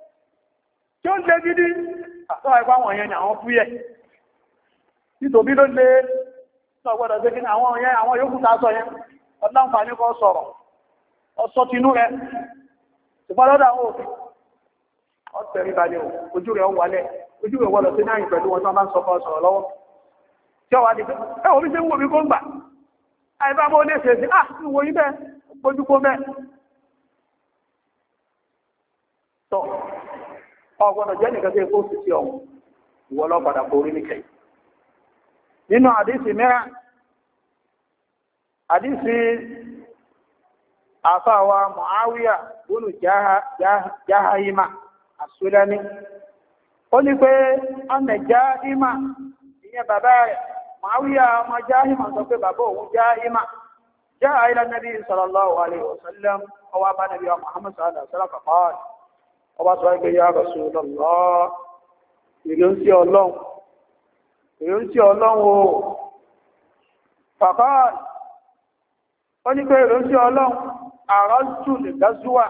gidi àtọ́ ẹgbà wọn yẹn ni àwọn fúyẹ̀ nítorí ló lé sọgbọ́dọ̀ sí kí àwọn yẹn àwọn yóò kúta sọ yẹn ọlọ́nfàní kọ́ sọ̀rọ̀ ọsọ tinú rẹ̀ ṣùgbọ́n lọ́dọ̀ àwọn òfin ọ̀tẹ̀rí balẹ̀ ojú rẹ̀ wọlẹ̀ ojú rẹ̀ wọlọ̀ sí náà pẹ̀lú wọn tó máa ń sọ sọ̀rọ̀ lọ́wọ́ tí ó wà ní pé ẹwọ́ bí ṣe ń wò mí kó ń gbà àìbá mọ́ lè ṣe sí ìwò yí bẹ́ẹ̀ ojú kó bẹ́ẹ̀ tọ́ ọgbọ̀nà jẹ́ nìkan tí ó sì sí ọ̀hún ìwọ lọ́pàdà borí ní kẹ́yìn nínú àdísì mẹ́ra àdísì àfáwà Muawiya bónú Jahayima As-Sulami ó ní pé ọmọ Jahima ìyẹn bàbá rẹ̀ Muawiya ọmọ Jahima sọ pé bàbá òun Jahima jaa ila Nabi sallallahu alaihi wasallam ọwá bá Nabi Muhammad sallallahu alaihi wasallam faqala ọba sọ ẹgbẹ́ ya Rasulullah ìrìnsí ọlọ́run o faqala ó ní pé ìrìnsí ọlọ́run àrọ́jù lè gásúwà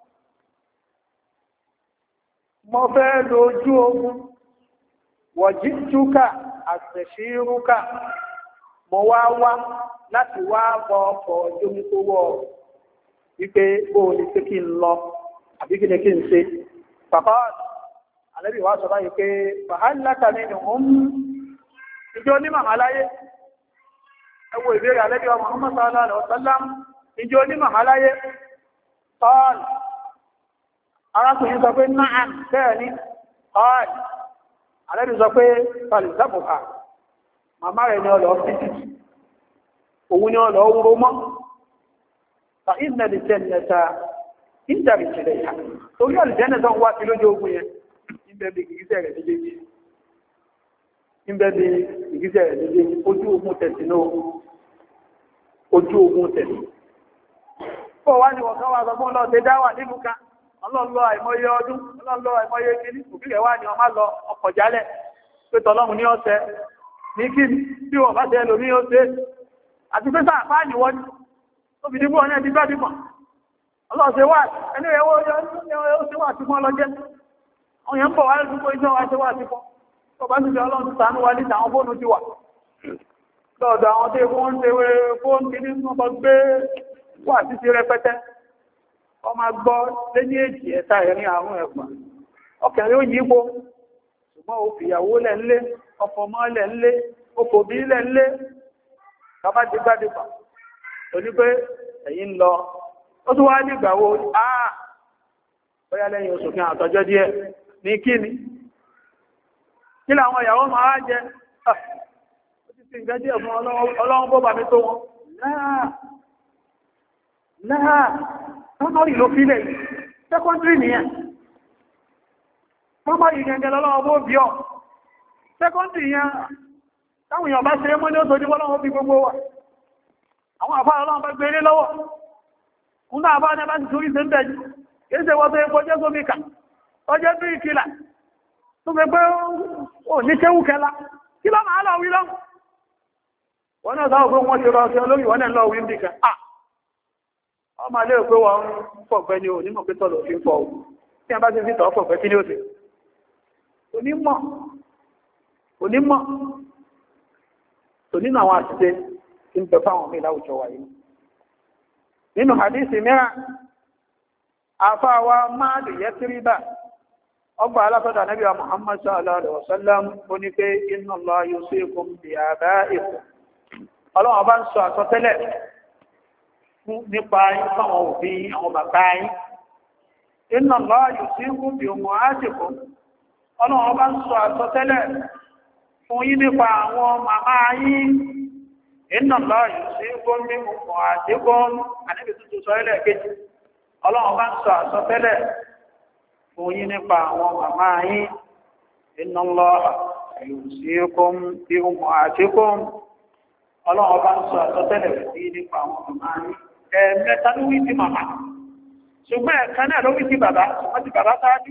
mo fẹ́ lójú ogun wọ̀jí túkà àtẹ̀ṣírúkà mo wá láti wá bọ́ ọkọ̀ ojú mi tó wọ́ wípé ó ní pé kí n lọ àbí kí ni kí n ṣe pàpá alẹ́bí wá sọ báyìí pé fàhálàkà nínú ìjọ ní màmá láyé ẹwọ ìbéèrè Ànábì wa Muhammad sallallahu alaihi wasallam ìjọ ní màmáláyé tọ́ọ̀lù arákùnrin sọ pé náà bẹ́ẹ̀ ni tọ́ọ̀lù Ànábì sọ pé tọ́ọ̀lù sábùkà màmá rẹ̀ ni ọlọ́ fíjì òun ni ọlọ́ wúrò mọ́ fa ìnàlì jẹ́nẹta ìjàrí ìjìnlẹ̀ ìhà torí àlìjẹ́nẹta wá sí lójú ogun yẹn ìbẹ̀bẹ̀ ìgbìsẹ̀ rẹ̀ méjèèjì ìbẹ̀bẹ̀ ìgbìsẹ̀ rẹ̀ méjèèjì ojú ogun tẹ̀sí náà ojú ogun tẹ̀sí ó wá ní wọ̀n kan wá sọgbọ́n lọ ṣe dáwà nílùú kan ọlọ́lọ́ àìmọye ọdún ọlọ́lọ́ àìmọye kìíní òbí rẹ̀ wá ní ọmá lọ ọkọ̀ jálẹ̀ pé tọ́lọ́run ní ọ̀sẹ̀ ní kí bí wọ́n bá tẹ́ lórí ó ṣe àti pé sáà fáà níwọ́n ní ó fi dìbò ọ̀nà ẹbí bá dìbò ọlọ́ọ̀ṣẹ́ wà ẹni ẹwọ́ ó ṣe wà tí wọ́n lọ jẹ́ àwọn èèyàn bọ̀ wá lẹ́dúgbò iṣẹ́ wa ṣe wà tí wọ́n tó bá ti jẹ́ ọlọ́run ṣàánú wa níta àwọn fóònù ti wà lọ́ọ̀dọ̀ àwọn tí wọ́n ń tewé fóònù kìíní wọ́n bọ́ gbé wà títí rẹpẹtẹ ọmọ gbọ́ lé ní èjì ẹ̀ta ẹ̀rin àrùn ẹ̀pà ọkẹ̀rin ó yípo ṣùgbọ́n ó fìyàwó lẹ̀ ńlé ọfọmọ́ lẹ̀ ńlé okòbí lẹ̀ ńlé bàbá ti gbádìpà torí pé ẹ̀yìn lọ ó tún wá ní ìgbàwó àà bóyá lẹ́yìn oṣù kí àtọjọ́ díẹ̀ ní kíni kí làwọn ìyàwó máa jẹ ó ti fi ìgbẹ́ díẹ̀ fún ọlọ́run bó bà mí tó wọn láà primary ló fílẹ̀ secondary nìyẹn primary gẹ̀gẹ̀ lọ́lọ́wọ́ bó bí ọ secondary yẹn táwọn èèyàn bá ṣe mọ́ ní ó sojú bọ́lọ́wọ́ bí gbogbo wa àwọn àfáà ọlọ́run bá gbé ilé lọ́wọ́ ń náà bá ní bá ti torí sẹ́ńtẹ̀ jù kìí ṣe wọ́n tó epo jẹ́ gómìnkà ọjọ́ bí ìkìlà tó fẹ́ pé ò ní kéwù kẹla kí lọ́ máa lọ wí lọ́wọ́ wọ́n náà sáwọ́ pé wọ́n ti rọ ọ̀sẹ̀ olóyìn wọ́n náà lọ wí ń bì kan ọmọ alẹ́ òpé wọn ń fọ̀gbẹ́ ni onímọ̀ pé tọ́lọ̀ fi ń fọ̀ ohun tí a bá ti fi tọ́ fọ̀gbẹ́ kí ní ó ti onímọ̀ tó nínú àwọn àṣìṣe tí ń bẹ fáwọn mí láwùjọ wà yìí nínú hadisi mìíràn àfáàwà máa lè yẹ kíríbà ọgbà alásọ́dà Ànábì wa Muhammad sallallahu alaihi wasallam ó ní pé inna Allah yusikum bi abaikum ọlọ́wọ́n bá ń sọ àsọtẹ́lẹ̀ nípa fáwọn òbí àwọn bàbá yín inna Allah yusikum bi ummahatikum ọlọ́wọ́n bá ń sọ àsọtẹ́lẹ̀ fún yín nípa àwọn màmá yín inna Allah yusikum bi ummahatikum Ànábì tuntun sọ ilẹ̀ kejì ọlọ́wọ́n bá ń sọ àsọtẹ́lẹ̀ fún yín nípa àwọn màmá yín inna Allah yusikum bi ummahatikum ọlọ́wọ́n bá ń sọ àsọtẹ́lẹ̀ fún yín nípa àwọn màmá yín ẹ̀ẹ̀mẹ́ta ló wí sí màmá ṣùgbọ́n ẹ̀kan náà ló wí sí bàbá wọ́n ti bàbá sáájú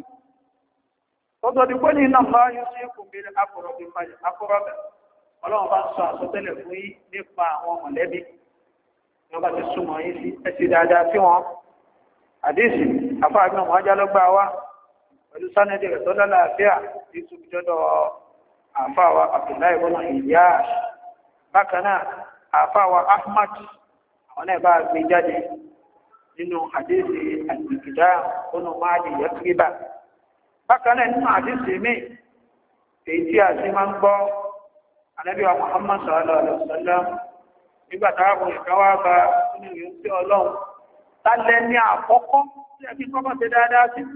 tó tó di pé ní iná bá yóò sí ìkùnbílẹ̀ akọrọ̀bẹ̀ ọlọ́run bá ń sọ àsọtẹ́lẹ̀ fún yín nípa àwọn mọ̀lẹ́bí wọ́n bá ti súnmọ́ yín sí ẹ̀sì dáadáa sí wọn àdísì afáàgbà wọn ajá lọ́gbà wá pẹ̀lú sánẹ́dì rẹ̀ tó lálàáfíà ní ìtúbíjọ́dọ̀ àfáàwà Abdullahi ibn Iyash bákan náà àfáàwà Ahmad àwọn ẹ̀bá gbé jáde nínú àdísì àdìgìdá ọ̀nà máàdì yẹ́kíríbà bákan náà nínú àdísì mí èyí tí a sì máa ń gbọ́ Ànábì wa Muhammad sallallahu alaihi wasallam nígbàtà àwọn ìkáwà bá nínú ìrìn sí ọlọ́run tálẹ́ ní àkọ́kọ́ tí a kí kọ́kọ́ ṣe dáadáa sí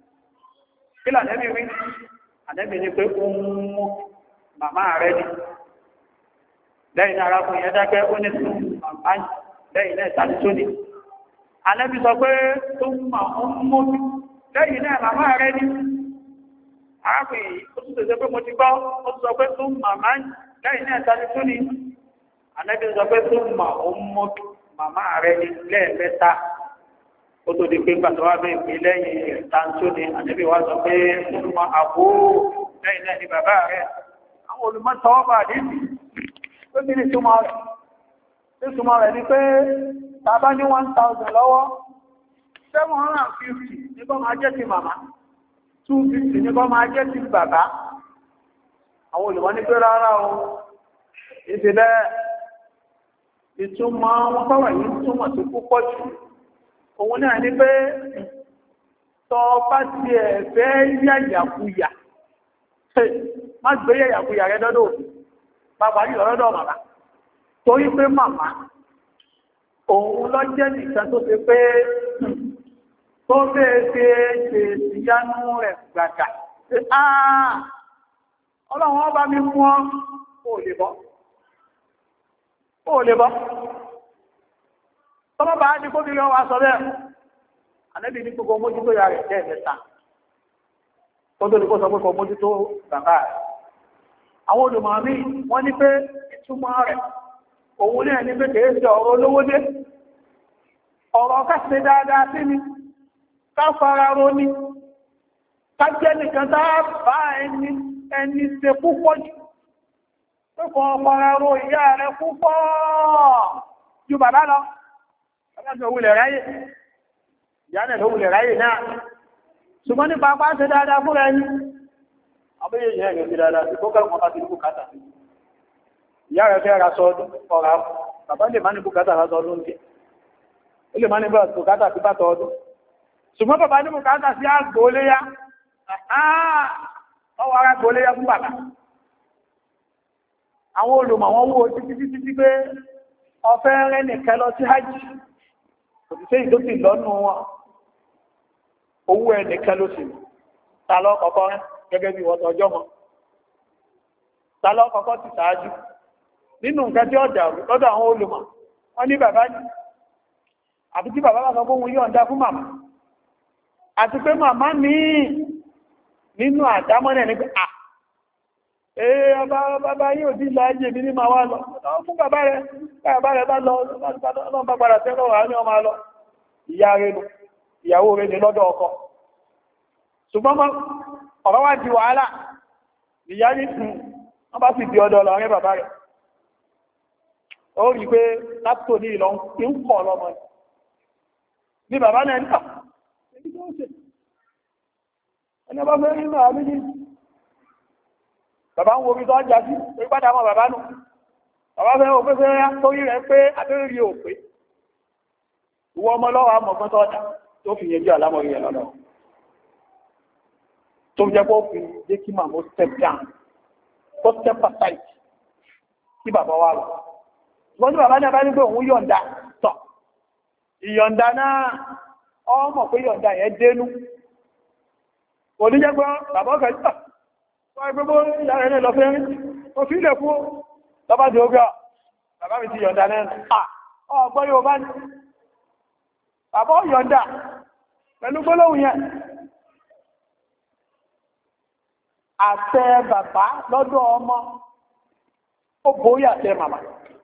kí l'Ànábì wí Ànábì ní pé ohun màmá rẹ̀ ni lẹ́yìn arákùnrin yẹn dákẹ́ ó ní sùn màmá lẹ́yìn náà tàbí tó ní Ànábì sọ pé tó mọ̀ ń mọ́ lẹ́yìn náà màmá rẹ̀ ní arákùnrin yìí ó tún tẹ̀sẹ̀ pé mo ti gbọ́ ó sọ pé tó màmá lẹ́yìn náà tàbí tó ní Ànábì sọ pé tó mọ̀ ń mọ́ màmá rẹ̀ ní lẹ́ẹ̀mẹ́ta ó tó di pé gbàtọ́ wá bẹ́ẹ̀ pé lẹ́yìn tàǹtó ní Ànábì wá sọ pé tó mọ̀ àbó lẹ́yìn náà ní bàbá rẹ̀ àwọn olùmọ́tọ́ bà dé tó kí ni túmọ̀ rẹ̀ ni pé tàbá ní 1,000 lọ́wọ́ 750 ní kọ́ máa jẹ́ ti màmá 250 ní kọ́ máa jẹ́ ti bàbá àwọn olùmọ̀ ní pé rárá o ìdílẹ̀ ìtumọ̀ wọn tọ́wọ̀ yìí túmọ̀ sí púpọ̀ jù òun náà ní pé tọ́ bá ti ẹ̀fẹ́ yàyàkuyà má gbé yàyàkuyà rẹ dọ́dọ̀ òfin bàbá yìí lọ́dọ̀ màmá torí pé màmá òun lọ jẹ́ nìkan tó ṣe pé tó bẹ́ẹ̀ ṣe ìyanu rẹ̀ gbàgbà pé ọlọ́run ọba mi mú ọ ó lè bọ́ tọ́mọ́ bá ní kó bí lọ wá sọ bẹ́ẹ̀ Ànábì ní gbogbo mójútó ya rẹ̀ jẹ́ ẹ̀mẹ́ta tó tó ní kó sọ pé kó mójútó bàbá rẹ̀ àwọn olùmọ̀ mi wọ́n ní pé ìtumọ̀ rẹ̀ òun ní pé kèé ṣe ọ̀rọ̀ olówó dé ọ̀rọ̀ ká ṣe dáadáa sí ni ká fara ro ní ká jẹ́ nìkan tá bá ẹni ṣe púpọ̀ jù pé kan fara ro ìyá rẹ̀ púpọ̀ ju bàbá lọ ọlọ́dún òwúlẹ̀ ráyè ìyánẹ̀ lówúlẹ̀ ráyè náà ṣùgbọ́n nípa apá ṣe dáadáa fún ẹni àbúyé ìyẹn ẹ̀yẹ̀ ti dáadáa sí kókàrùn kan bá ti ní bùkátà sí ìyá rẹ̀ fẹ́ ra sọ́ọdún ọ̀rá bàbá lè má ní bùkátà ra sọ́ọdún jẹ́ ó lè má ní bùkátà sí bàtọ̀ ọdún ṣùgbọ́n bàbá ní bùkátà sí àgbóléyá ọwọ́ ara gbóléyá fún bàbá àwọn olùmọ̀ wọn wó títí pé ọfẹ́ rẹ̀ nìkẹ́ lọ sí hajj òtítẹ́ ìdókì lọ́nù wọn owó ẹnìkẹ́ ló sì tàlọ́ kọ̀kọ́ rẹ̀ gẹ́gẹ́ bí wọ́n tọjọ́ mọ́ tàlọ́ kọ̀kọ́ ti ṣáájú nínú nǹkan tí ọjà lọ́dọ̀ àwọn olùmọ̀ wọ́n ní bàbá ní àti tí bàbá bá sọ fún wọn yọ̀ǹda fún màmá àti pé màmá ní nínú àdámọ́nẹ̀ ní pé bàbá yóò dí láàájì mi ní ma wá lọ fún bàbá rẹ̀ bá lọ bá padà tẹ́lọ wà ní ọmọ lọ ìyá rẹ̀ nù ìyàwó rẹ̀ ní lọ́dọ̀ ọkọ ṣùgbọ́n ọ̀rọ̀ wá di wàhálà ìyá ní wọ́n bá sì di ọ̀dọ̀ lọ rẹ̀ bàbá rẹ̀ ó rí pé látò ní ìlọ ń kọ̀ lọ́mọ ní bàbá náà ní ẹni ọba fẹ́ nínú àmì ní bàbá ń wo orí tó ọjà sí orí pátá mọ́ bàbá nù bàbá fẹ́ o pé fẹ́ tó rí rẹ̀ pé àtẹ́rí ò pé ìwọ ọmọ lọ́wọ́ àmọ̀gbọ́n tó ọjà tó fi yẹjú àlámọ̀rí ẹ̀ lọ́nà tó jẹ́ pọ́ fi jẹ́ kí màmú step down tó step aside kí bàbá wà lọ wọ́n ní bàbá ní abá ní pé òun yọ̀ǹda tọ̀ ìyọ̀ǹda náà ọmọ pé yọ̀ǹda yẹn dénú oníjẹ́ pé bàbá ọkọ̀ ìtọ̀ wọ́n ẹgbẹ́ bó ìyá rẹ̀ lọ fẹ́ rí o fi ilẹ̀ fún lọ́bá di ogá bàbá mi ti yọ̀ǹda náà ọgbọ́n yóò bá ní bàbá yọ̀ǹda pẹ̀lú gbólóhùn yẹn àṣẹ bàbá lọ́dọ̀ ọmọ ó borí àṣẹ màmá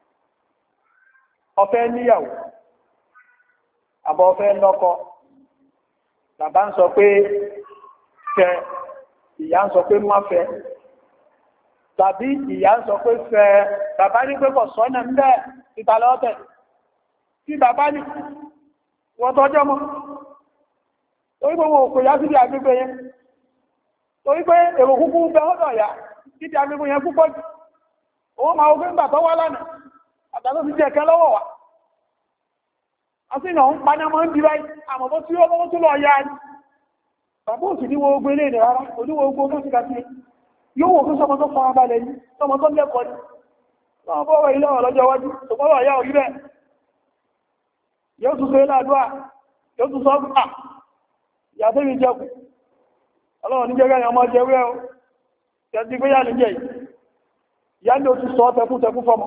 ọfẹ́ níyàwó àbọ̀ ọfẹ́ lọ́kọ bàbá ń sọ pé fẹ́ ìyá ń sọ pé má fẹ́ tàbí ìyá ń sọ pé fẹ́ bàbá ní pé kọ̀ sọ́nà ń bẹ́ ìtàlọ́tẹ̀ tí bàbá ní wọ́n tọ́jọ́ mọ́ torí pé wọn ò pè yá sí agbègbè yẹn torí pé èrò kúkú bẹ ọ́dọ̀ yá sí agbègbè yẹn púpọ̀ jù owó máa ogun gbà tọ́wọ́ lánàá àtàló ti jẹ́ ẹ̀kẹ́ lọ́wọ́ wa a sì nà ń paná mọ́ ń di báyìí àmọ́ tí ó lọ́wọ́ tó lọ yá ni bàbá òsì ní wo ogun ilé ìrìn rárá oníwo ogun tó ti ga sí yóò wò fún sọmọ tó fara balẹ̀ ní sọmọ tó lẹ́kọ̀ọ́ ní sọmọ bọ́wọ̀ ilé ọ̀rọ̀ lọ́jọ́ wájú ṣùgbọ́n yá orí bẹ́ẹ̀ yóò tún sọ ilé àdúrà yóò tún sọ à ìyà tó rí jẹkù ọlọ́run ní jẹ́gẹ́ ọmọ jẹ́wẹ́ o tẹ́tí gbé yà ní jẹ́ ìyá ní o tún sọ tẹkútẹkú fọmọ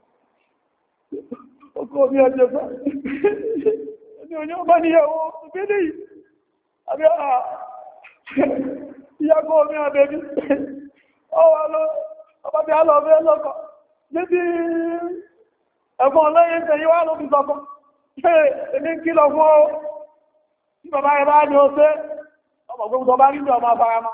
ọkọ̀ omi ẹjẹ́ fẹ́ ẹni òní ọmọ níyàwó ìgbélé yìí àbí ìyàgò omi àbẹ́bí ọwọ́ lọ ọba bí alọ́ ọbẹ̀ lọ́kọ̀ níbi ẹ̀gbọ́n lẹ́yìn tẹ̀yí wá ló fi sọ́kọ́ ṣe èmi ń kílọ̀ fún ó tí bàbá rẹ̀ bá ní ó ṣe ọmọ gbogbo ọba nínú ọmọ afárama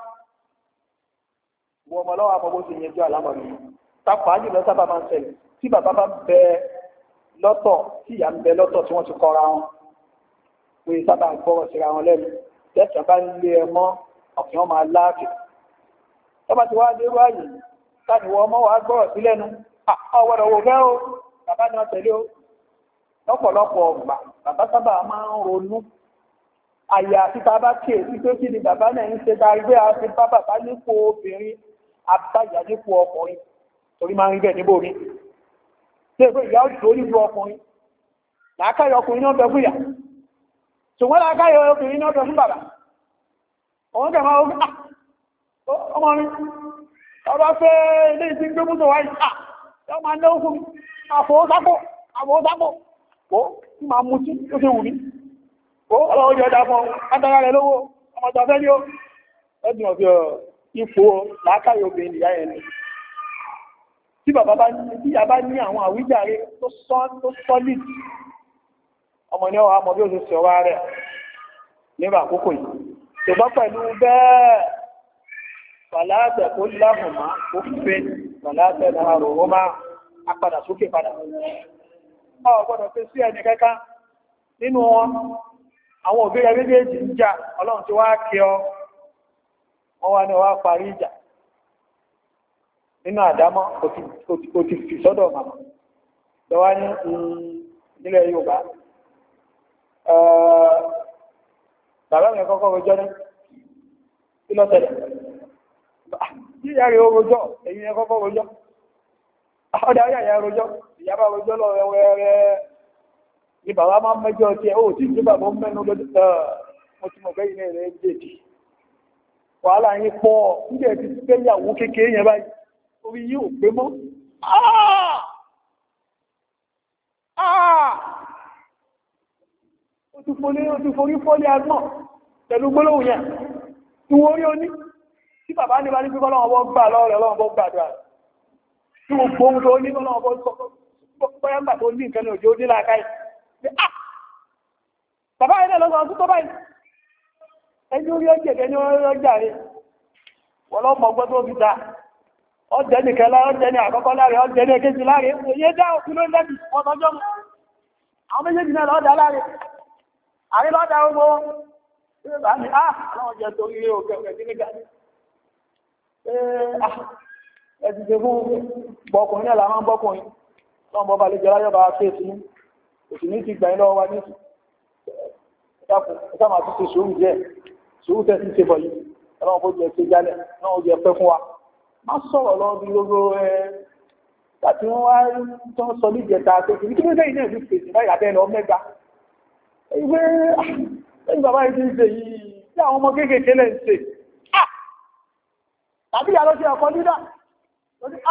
wọ ọmọ lọ́wọ́ àmọ́ sí yẹn jẹ́ àlámọ̀rí tapà jùlọ sábà máa ń ṣẹlẹ̀ tí bàbá bá bẹ lọ́tọ̀ tí ìyá ń bẹ lọ́tọ̀ tí wọ́n ti kọra wọn pé sábà gbọ́rọ̀ síra wọn lẹ́nu tẹ́sàn bá ń lé ẹmọ́ ọ̀kìn ọmọ aláàfẹ́ tọ́bá ti wá dé wáyé sáàdìwọ̀ ọmọ wà gbọ́rọ̀ sí lẹ́nu ọwọ́dọ̀ wò fẹ́ o bàbá náà tẹ̀lé o lọ́pọ̀lọpọ̀ ọgbà bàbá sábà máa ń ronú àyà àti tàbá kè sí pé kí ni bàbá náà ń ṣe dáa gbé àti bá bàbá nípò obìnrin àbáyà nípò ọkùnrin torí máa ń rí bẹ́ẹ̀ níbò rí tí èkó ìyá òjò orí bu ọkùnrin làákàyọ ọkùnrin náà bẹ fún ìyá ṣùgbọ́n làákàyọ ọkùnrin náà bẹ fún bàbá òun kẹ máa ọmọ mi ọba fẹ́ ilé ìsìn gbé mọ́tò wáyé yọ máa náwó fún mi àfọwọ́sápò ó tí máa mú sí ó ṣe wù mí ó ọlọ́wọ́ jẹ́ ọjà fún adára rẹ̀ lówó ọmọdé ọ̀fẹ́ ní ó ẹ̀dùn ọ̀fẹ́ ipò làákàyọ obìnrin ìyá ẹni tí bàbá bá ní tí ìyá bá ní àwọn àwíjàre tó sọ́lì ọmọ ní ọwọ́ àmọ́ bí ó ṣe ṣe ọwá rẹ̀ nígbà àkókò yìí ṣùgbọ́n pẹ̀lú bẹ́ẹ̀ fàlàtẹ̀ kó láhùnmá ó fẹ́ fàlàtẹ̀ náà rò ó máa apadà sókè padà ọgbọ́dọ̀ pé sí ẹni kẹ́kẹ́ nínú wọn àwọn òbí rẹ̀ méjèèjì ń jà ọlọ́run ti wá kí ọ wọ́n wá ní wá parí ìjà nínú àdámọ́ o ti fi sọ́dọ̀ màmá lọ́wọ́ ní nílẹ̀ Yorùbá bàbá mi kọ́kọ́ rojọ́ ní kí ló tẹ̀lẹ̀ yíya rẹ̀ rojọ́ èyí ẹ kọ́kọ́ rojọ́ ọdá yàyà rojọ́ ìyàbá rojọ́ lọ rẹ̀wẹ̀rẹ̀ ní bàbá máa mẹ́jọ tí ẹ ó tí ìjú bàbá mẹ́nu lọ́dún mo ti mọ̀ gẹ́yìn rẹ̀ jẹ́jì wàhálà yín pọ̀ nígbẹ̀ ti fẹ́ yàwó kékeré yẹn báyìí orí yíò pé mọ́ ó ti forí fọ́lé agbọ́n pẹ̀lú gbólóhùn yẹn tí wọ́n rí oní tí bàbá ní bá ní pípọ́ lọ́wọ́ gbà lọ́rẹ̀ lọ́wọ́ bọ́ gbàdúrà tí wọ́n gbóhun tó ní lọ́wọ́ bọ́ pẹ́yàmbà tó ní nǹkan ní òjò ní láàkáì bàbá ilẹ̀ lọ́gbọ̀n tó báyìí ẹni orí ọjẹ̀gẹ́ ní ọjà rẹ̀ wọ́n lọ́mọ ọgbọ́n tó fi ta ọjẹ́ nìkẹ́lá ọjẹ́ ní àkọ́kọ́ láàrẹ ọjẹ́ ní èkéjì láàrẹ èyí dá òkú ló lẹ́bì ọ̀tọ́jọ́ mú àwọn méjèèjì náà lọ́dá láàrẹ àrí lọ́dá ogbó bá ní àwọn jẹ́ torí òkè òkè nígbà ẹ̀sì ṣe fún bọ́kùnrin náà láwọn bọ́kùnrin lọ́n bọ́ bá lè jẹ́ láyọ́ bá fẹ́ sí òsì ní ti gbà ń lọ́wọ́ wa ní ìsáàmà tó ṣe sùúrù jẹ́ sùúrù tẹ́ sí ṣe bọ̀ yìí ọlọ́run bó jẹ́ ṣe jálẹ̀ náà ó jẹ́ pẹ́ fún wa má sọ̀rọ̀ lọ bí gbogbo láti wọ́n wá tó sọ ní ìjẹta tó kìí kí ló dé ilé ìlú pèsè láyà bẹ́ẹ̀ lọ mẹ́gbà ìwé ẹni bàbá yìí ti ń ṣe yìí tí àwọn ọmọ kéékèèké lẹ́ ń ṣe tàbí ìyá lọ sí ọkọ̀ dídá ló ní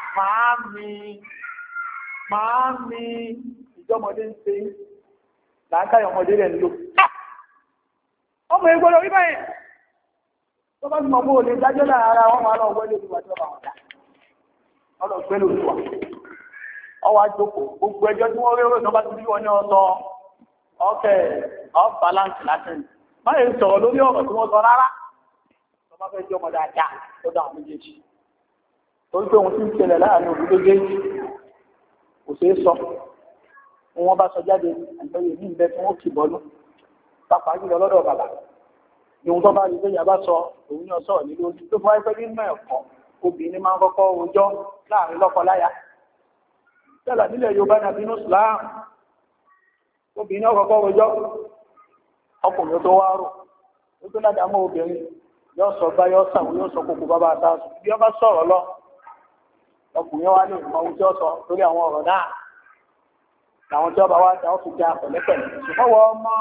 máa mi ìjọmọdé ń ṣe láńkáyọ̀ ọmọdé rẹ̀ ń lò ọmọ ìgbọ́dọ̀ rí báyìí tó bá mọ̀ bóò lè dájọ́ lára wọn wà lọ wẹ́lẹ̀ ìwà tí ó bá wọn dá ọlọ́gbẹ́lẹ̀ òṣùwà ọwà jókòó gbogbo ẹjọ́ tí wọ́n rí orí ìjọba tí wọ́n ní ọ̀sọ̀ ọ̀fẹ́ off balance latin máa ń sọ̀rọ̀ lórí ọ̀rọ̀ tí wọ́n sọ rárá tó bá fẹ́ jọ mọ̀ dáadáa tó dá àwọn méjèèjì torí pé òun ti ń ṣẹlẹ̀ láàrin òbí méjèèjì kò ṣeé sọ wọn bá sọ jáde àgbẹ̀yẹ ní ìbẹ́ tí wọ́n kì bọ́lú pàápàá jùlọ lọ́dọ̀ bàbá ìhun tó bá rí pé yàbá sọ òun ní ọ̀sọ́ nílò ojú tó fọ́ ẹgbẹ́ nínú ẹ̀kọ́ obìnrin máa ń kọ́kọ́ rojọ́ láàrin lọ́kọláya tẹ́lá nílẹ̀ Yorùbá ní abínú Islam obìnrin ọkọ̀kọ́ rojọ́ ọkùnrin tó wá rò ó tó ládàmọ́ obìnrin yóò sọ bá yóò sàwọn yóò sọ kòkò bàbá àtàṣù bí ọ bá sọ̀rọ̀ lọ ọkùnrin wá ní ìmọ̀ ohun tí ó sọ lórí àwọn ọ̀rọ̀ náà làwọn tí ó bá wá ta ó fi já pẹ̀lẹ́pẹ̀lẹ́ ṣùgbọ́n wọ́n mọ́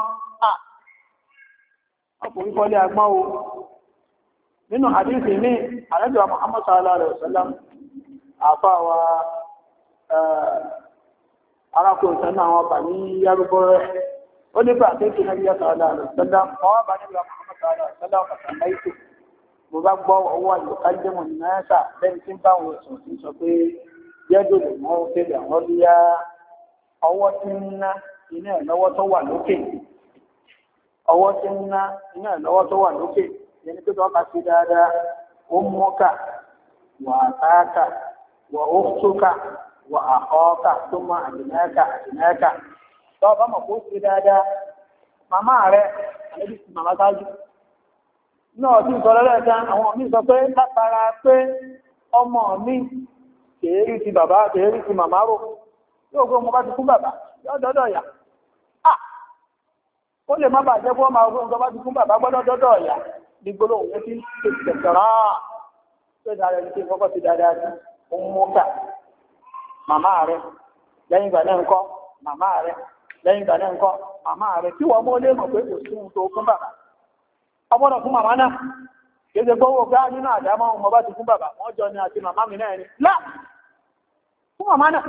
ọkùnrin kọlé agbọ́n o nínú hadith ní àrẹ́bíwa Muhammad sallallahu alaihi wasallam àfáwà arákùnrin sẹ́nà àwọn ọba ní yárúgbọ́ rẹ̀ ó nípa àtẹ́kì nàbíyà sallallahu alaihi wasallam ọwọ́ bá níbi Muhammad sallallahu alaihi wasallam ọ̀sán láìsí mo bá gbọ́ owó àyíkájẹ́mọ̀ náà lẹ́ni tí ń bá wọn sọ sí sọ pé jẹ́dò lè mọ́ fẹ́lẹ̀ àwọn líyá ọwọ́ tí ń ná iná ìlọ́wọ́ tó wà lókè ọwọ́ tí ń ná iná ìlọ́wọ́ tó wà lókè yẹni pé tọ́ka sí dáadáa ó mọ́ka wà átáàkà wà ó tóka wà àkọ́ọ́kà tó mọ́ àdìmẹ́ẹ̀kà tó bá mọ̀ kó sí dáadáa màmá rẹ̀ àlébí sí màmá sáájú náà tí sọ lọ́lẹ́ta àwọn mí sọ pé látara pé ọmọ mi kèérí ti bàbá kèérí ti màmá rò yóò gbé ọmọ bá ti kú bàbá yóò dọ́dọ̀ yà ó lè má bàjẹ́ fún ọmọ ọgbọ́n tó bá ti kú bàbá gbọ́dọ̀ dọ́dọ̀ yà ní gbólóhùn ó ti ń tẹ̀sẹ̀rá pé dáadáa ti kọ́kọ́ ti dáadáa sí ohun mọ́kà màmá rẹ̀ lẹ́yìn ìgbà náà ńkọ́ màmá rẹ̀ lẹ́yìn ìgbà náà ńkọ́ màmá rẹ̀ tí wọ́n mọ́ lé mọ̀ pé kò sí ohun tó fún bàbá ọgbọ́dọ̀ fún màmá náà kéde gbọ́wọ́ gbá nínú àdámọ́ ọmọ bá ti fún bàbá wọ́n jọ ní àti màmá mi náà ni láà fún màmá náà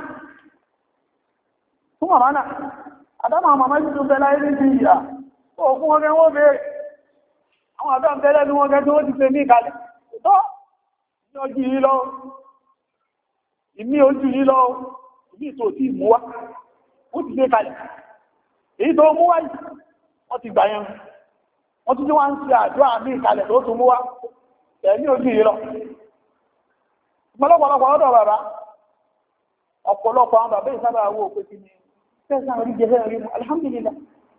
àdámọ́ màmá yìí tó fẹ́ láyé ní ti ìyà òkun ọgẹ́ wọ́n bèèrè àwọn àdán tẹ́lẹ̀ ní wọ́n gẹ́ tí wọ́n ti fẹ́ ní ìkàlẹ̀ tó ní ojú yìí lọ ìmí ojú yìí lọ ìmí tó tí mú wá ó ti fẹ́ kalẹ̀ èyí tó mú wá yìí wọ́n ti gbà yẹn wọ́n tún tí wọ́n ń ṣe àdúrà ní ìkàlẹ̀ tó tún mú wá ẹ̀mí ojú yìí lọ ọ̀pọ̀lọpọ̀ ọ̀dọ̀ bàbá ọ̀pọ̀lọpọ̀ àwọn bàbá ìsábà wó pé kí ni tẹ́sàn rí jẹ́ rí mú alhamdulillah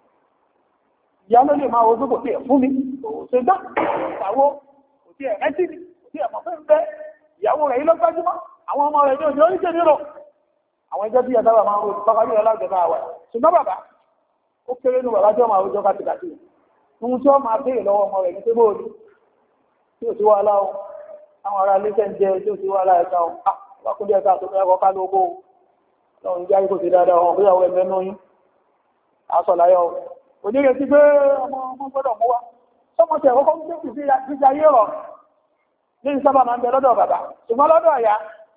ìyá ló lè máa ojú kò tí ẹ̀ fún mi kò ṣe gbá ìyàwó kò tí ẹ̀ rẹ́tí mi kò tí ẹ̀ mọ̀ fẹ́ ń bẹ́ ìyàwó rẹ̀ yìí ló gbájúmọ́ àwọn ọmọ rẹ̀ ní òjò oríṣẹ́ nílò àwọn ẹjọ́ bí ìyàtọ̀ máa ń ro bàbá yìí ọlájọba àwà ṣùgbọ́n bàbá ó kéré ní bàbá tí ó máa rojọ́ kátìkàtì ohun tí ó máa béèrè lọ́wọ́ ọmọ rẹ̀ ní pé bóòlù tí ò sí wà láwọn àwọn ará ilé tẹ́ǹjẹ́ tí ò sí wà láẹ̀ká wọn wákúndé ẹ̀ká tó fẹ́ kọ́ká lógó lọ́run jẹ́ àríkò sí dáadáa wọn bóyá ọwọ́ ẹgbẹ́ náà yín aṣọ láyọ̀ oníre sí pé ọmọ gbọ́dọ̀ mú wa sọmọ tẹ̀ kọ́kọ́ ń tẹ́kù sí ayé rọ̀ ní ìsábà máa ń bẹ lọ́dọ̀ bàbá ṣùgbọ́n lọ́dọ̀ ìyá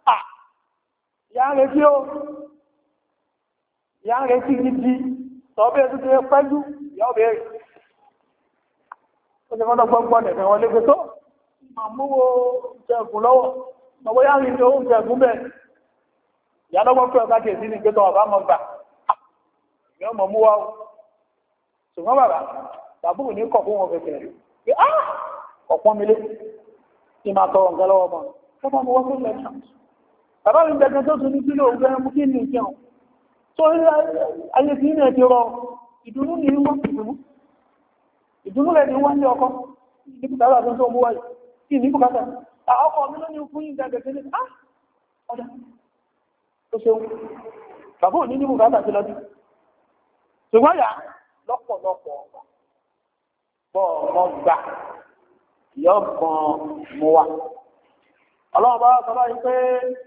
ìyá ń retí ó ìyá ń retí gidi tọ́bẹ̀ tó ti pẹ́jú ìyá obìnrin ó ti fọ́dọ̀ gbọ́gbọ́n nẹ̀fẹ̀ wọlé pé tó ma múwó jẹ̀gùn lọ́wọ́ mọ̀wọ́ yá rí owó jẹ̀gùn bẹ́ẹ̀ ìyá lọ́gbọ́n fẹ́ ọ̀gá kìí sí ní pé tọ́ ọ̀bá mọ̀ gbà ìyá mọ̀ múwá ó ṣùgbọ́n bàbá ní kọ̀ fún wọn fẹ̀fẹ̀ rí pé ọ̀pọ̀ mi lé kí máa tọrọ nǹkan lọ́wọ́ mọ̀ kọ́kọ́ mọ́ wọ́n tó lẹ́sàn bàbá mi gbẹ̀gẹ̀ tó tún ní kílò ògbẹ́ mú kí ní ìjẹun tó ayé tí ní ẹ̀tì rọ ìdùnnú ní wọ́n ìdùnnú rẹ̀ ní wọ́n ní ọkọ́ ní bùkátà tó mú wáyé kí ní bùkátà ọkọ̀ mi ló ní fún yí gẹ̀gẹ̀ ní ọjà tó ṣeun bàbá ò ní bùkátà sí lọ́dún ṣùgbọ́n yà lọ́pọ̀lọpọ̀ bọ́ ọmọ gbà yọ́ gan mú wa ọlọ́ọ̀bá sọ́lá yìí pé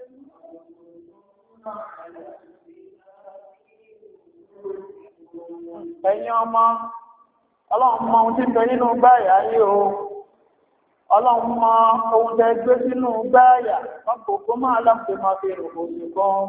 ẹ̀yin ọmọ ọlọ́run mọ ohun tí ń bẹ nínú gbáyà yìí o ọlọ́run mọ ohun tẹ́ gbé sínú gbáyà ọgbogbo máa láti máa fi rò òsì gan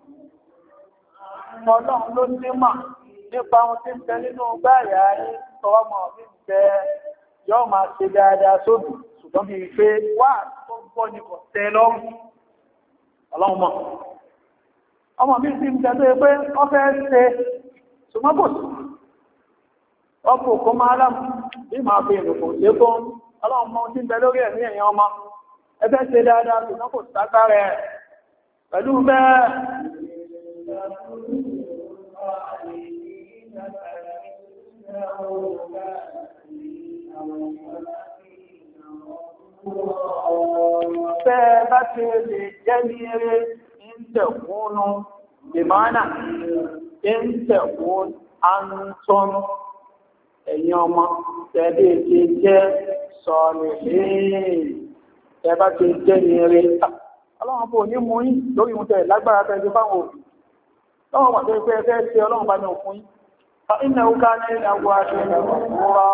ọlọ́run ló ní mà nípa ohun tí ń bẹ nínú gbáyà yìí tọwọ́mọ̀ mi ń bẹ yọ́ máa ṣe dáadáa sóbì ṣùgbọ́n bí i pé wà tó gbọ́ ní kò tẹ́ lọ́rùn ọlọ́run mọ̀ ọmọ mi ti ń tẹ́ pé ọ fẹ́ ṣe ṣùgbọ́n kò sí ọkọ̀ kó máa lámù bí máa fi ìrùkù lé fún ọlọ́run mọ́ tí ń bẹ lórí ẹ̀mí ẹ̀yàn ọmọ ẹgbẹ́ ṣe dáadáa ṣùgbọ́n kò sáká rẹ̀ pẹ̀lú bẹ́ẹ̀ Bẹ́ẹ̀ bá ti lè jẹ́ ní eré ń tẹ̀kúnnú ìmánà ń tẹ̀kún àǹtọ́nù ẹ̀yin ọmọ tẹ̀lé ti jẹ́ sọ̀rọ̀ ẹ̀bá ti jẹ́ ní eré ọlọ́run bó ní mú yí lórí ohun tẹ̀ lágbára tẹ́jú fáwọn òbí lọ́wọ́ pàtó pé ẹgbẹ́ tí ọlọ́run bá ní òfin yí fa iná ọgá ní ìlàwó àti ìrọ̀rọ̀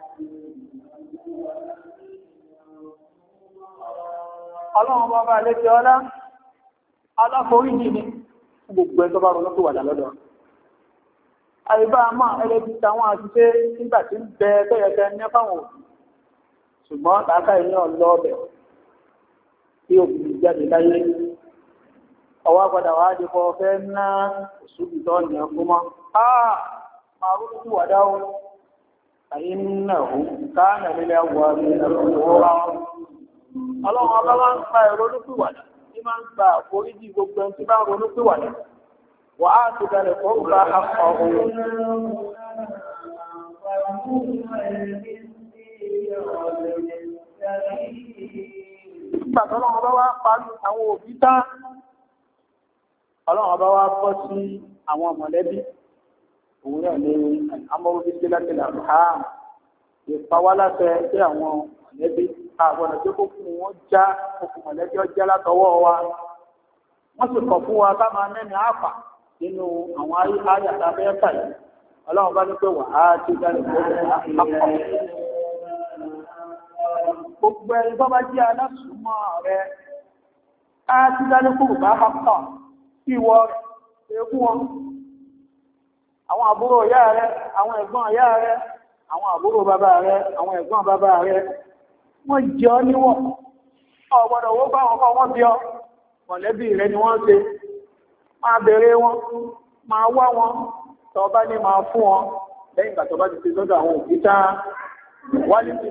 ọlọ́run bá bá létí ọlá aláforíjì ní gbogbo ẹ̀ tó bá ronú tó wà lọ́dọ̀ àìbá máa ẹlẹ́bí tàwọn àṣìṣe nígbà tí ń bẹ tẹ́yẹ̀kẹ́ ní fáwọn òbí ṣùgbọ́n tààkà ìyẹn ọlọ́ọ̀bẹ̀ tí òbí jáde láyé ọwá padà wá di kọ fẹ́ ná òṣùbì tó ní ọkùn mọ́ máa rúrú wà dáwó àyínnáhù káànà nílẹ̀ wà ní ọlọ́run ọba máa ń pa ìrònúpìwàdà tí máa ń gba àforíjì gbogbo ẹni tí bá ń ronúpìwàdà wà á ti dalẹ̀ fún ọgbà akọ̀ ohun nígbà tọ́lọ́run ọba wá parí àwọn òbí tá ọlọ́run ọba wá bọ́ sí àwọn mọ̀lẹ́bí òun náà ní amóhùn sí láti làbùhá ìpawá láti sí àwọn mọ̀lẹ́bí àgbọ̀nà tí kò fún wọn já okùn mọ̀lẹ́bí ọjá látọwọ́ wa wọ́n sì kọ̀ fún wa ká máa mẹ́ni àpà nínú àwọn ayàtà fẹ́ fàyè ọlọ́run bá ní pé wà á ti dáre àpọ̀ gbogbo ẹni tó bá jẹ́ alásùnmọ́ rẹ̀ á ti dáre kúrò bá pọ̀ ìwọ rẹ̀ ẹkún wọn àwọn àbúrò ìyá rẹ̀ àwọn ẹ̀gbọ́n ìyá rẹ̀ àwọn àbúrò bàbá rẹ̀ àwọn ẹ̀gbọ́n bàbá rẹ̀ wọ́n jẹ́ ọ níwọ̀ ọ̀gbọ̀dọ̀ owó bá wọn kọ́ wọ́n bí ọ mọ̀lẹ́bí rẹ̀ ni wọ́n ṣe máa bèèrè wọn máa wá wọn tó bá ní máa fún wọn lẹ́yìn ìgbà tó bá ti ṣe lọ́dọ̀ àwọn òbí tá wálé sí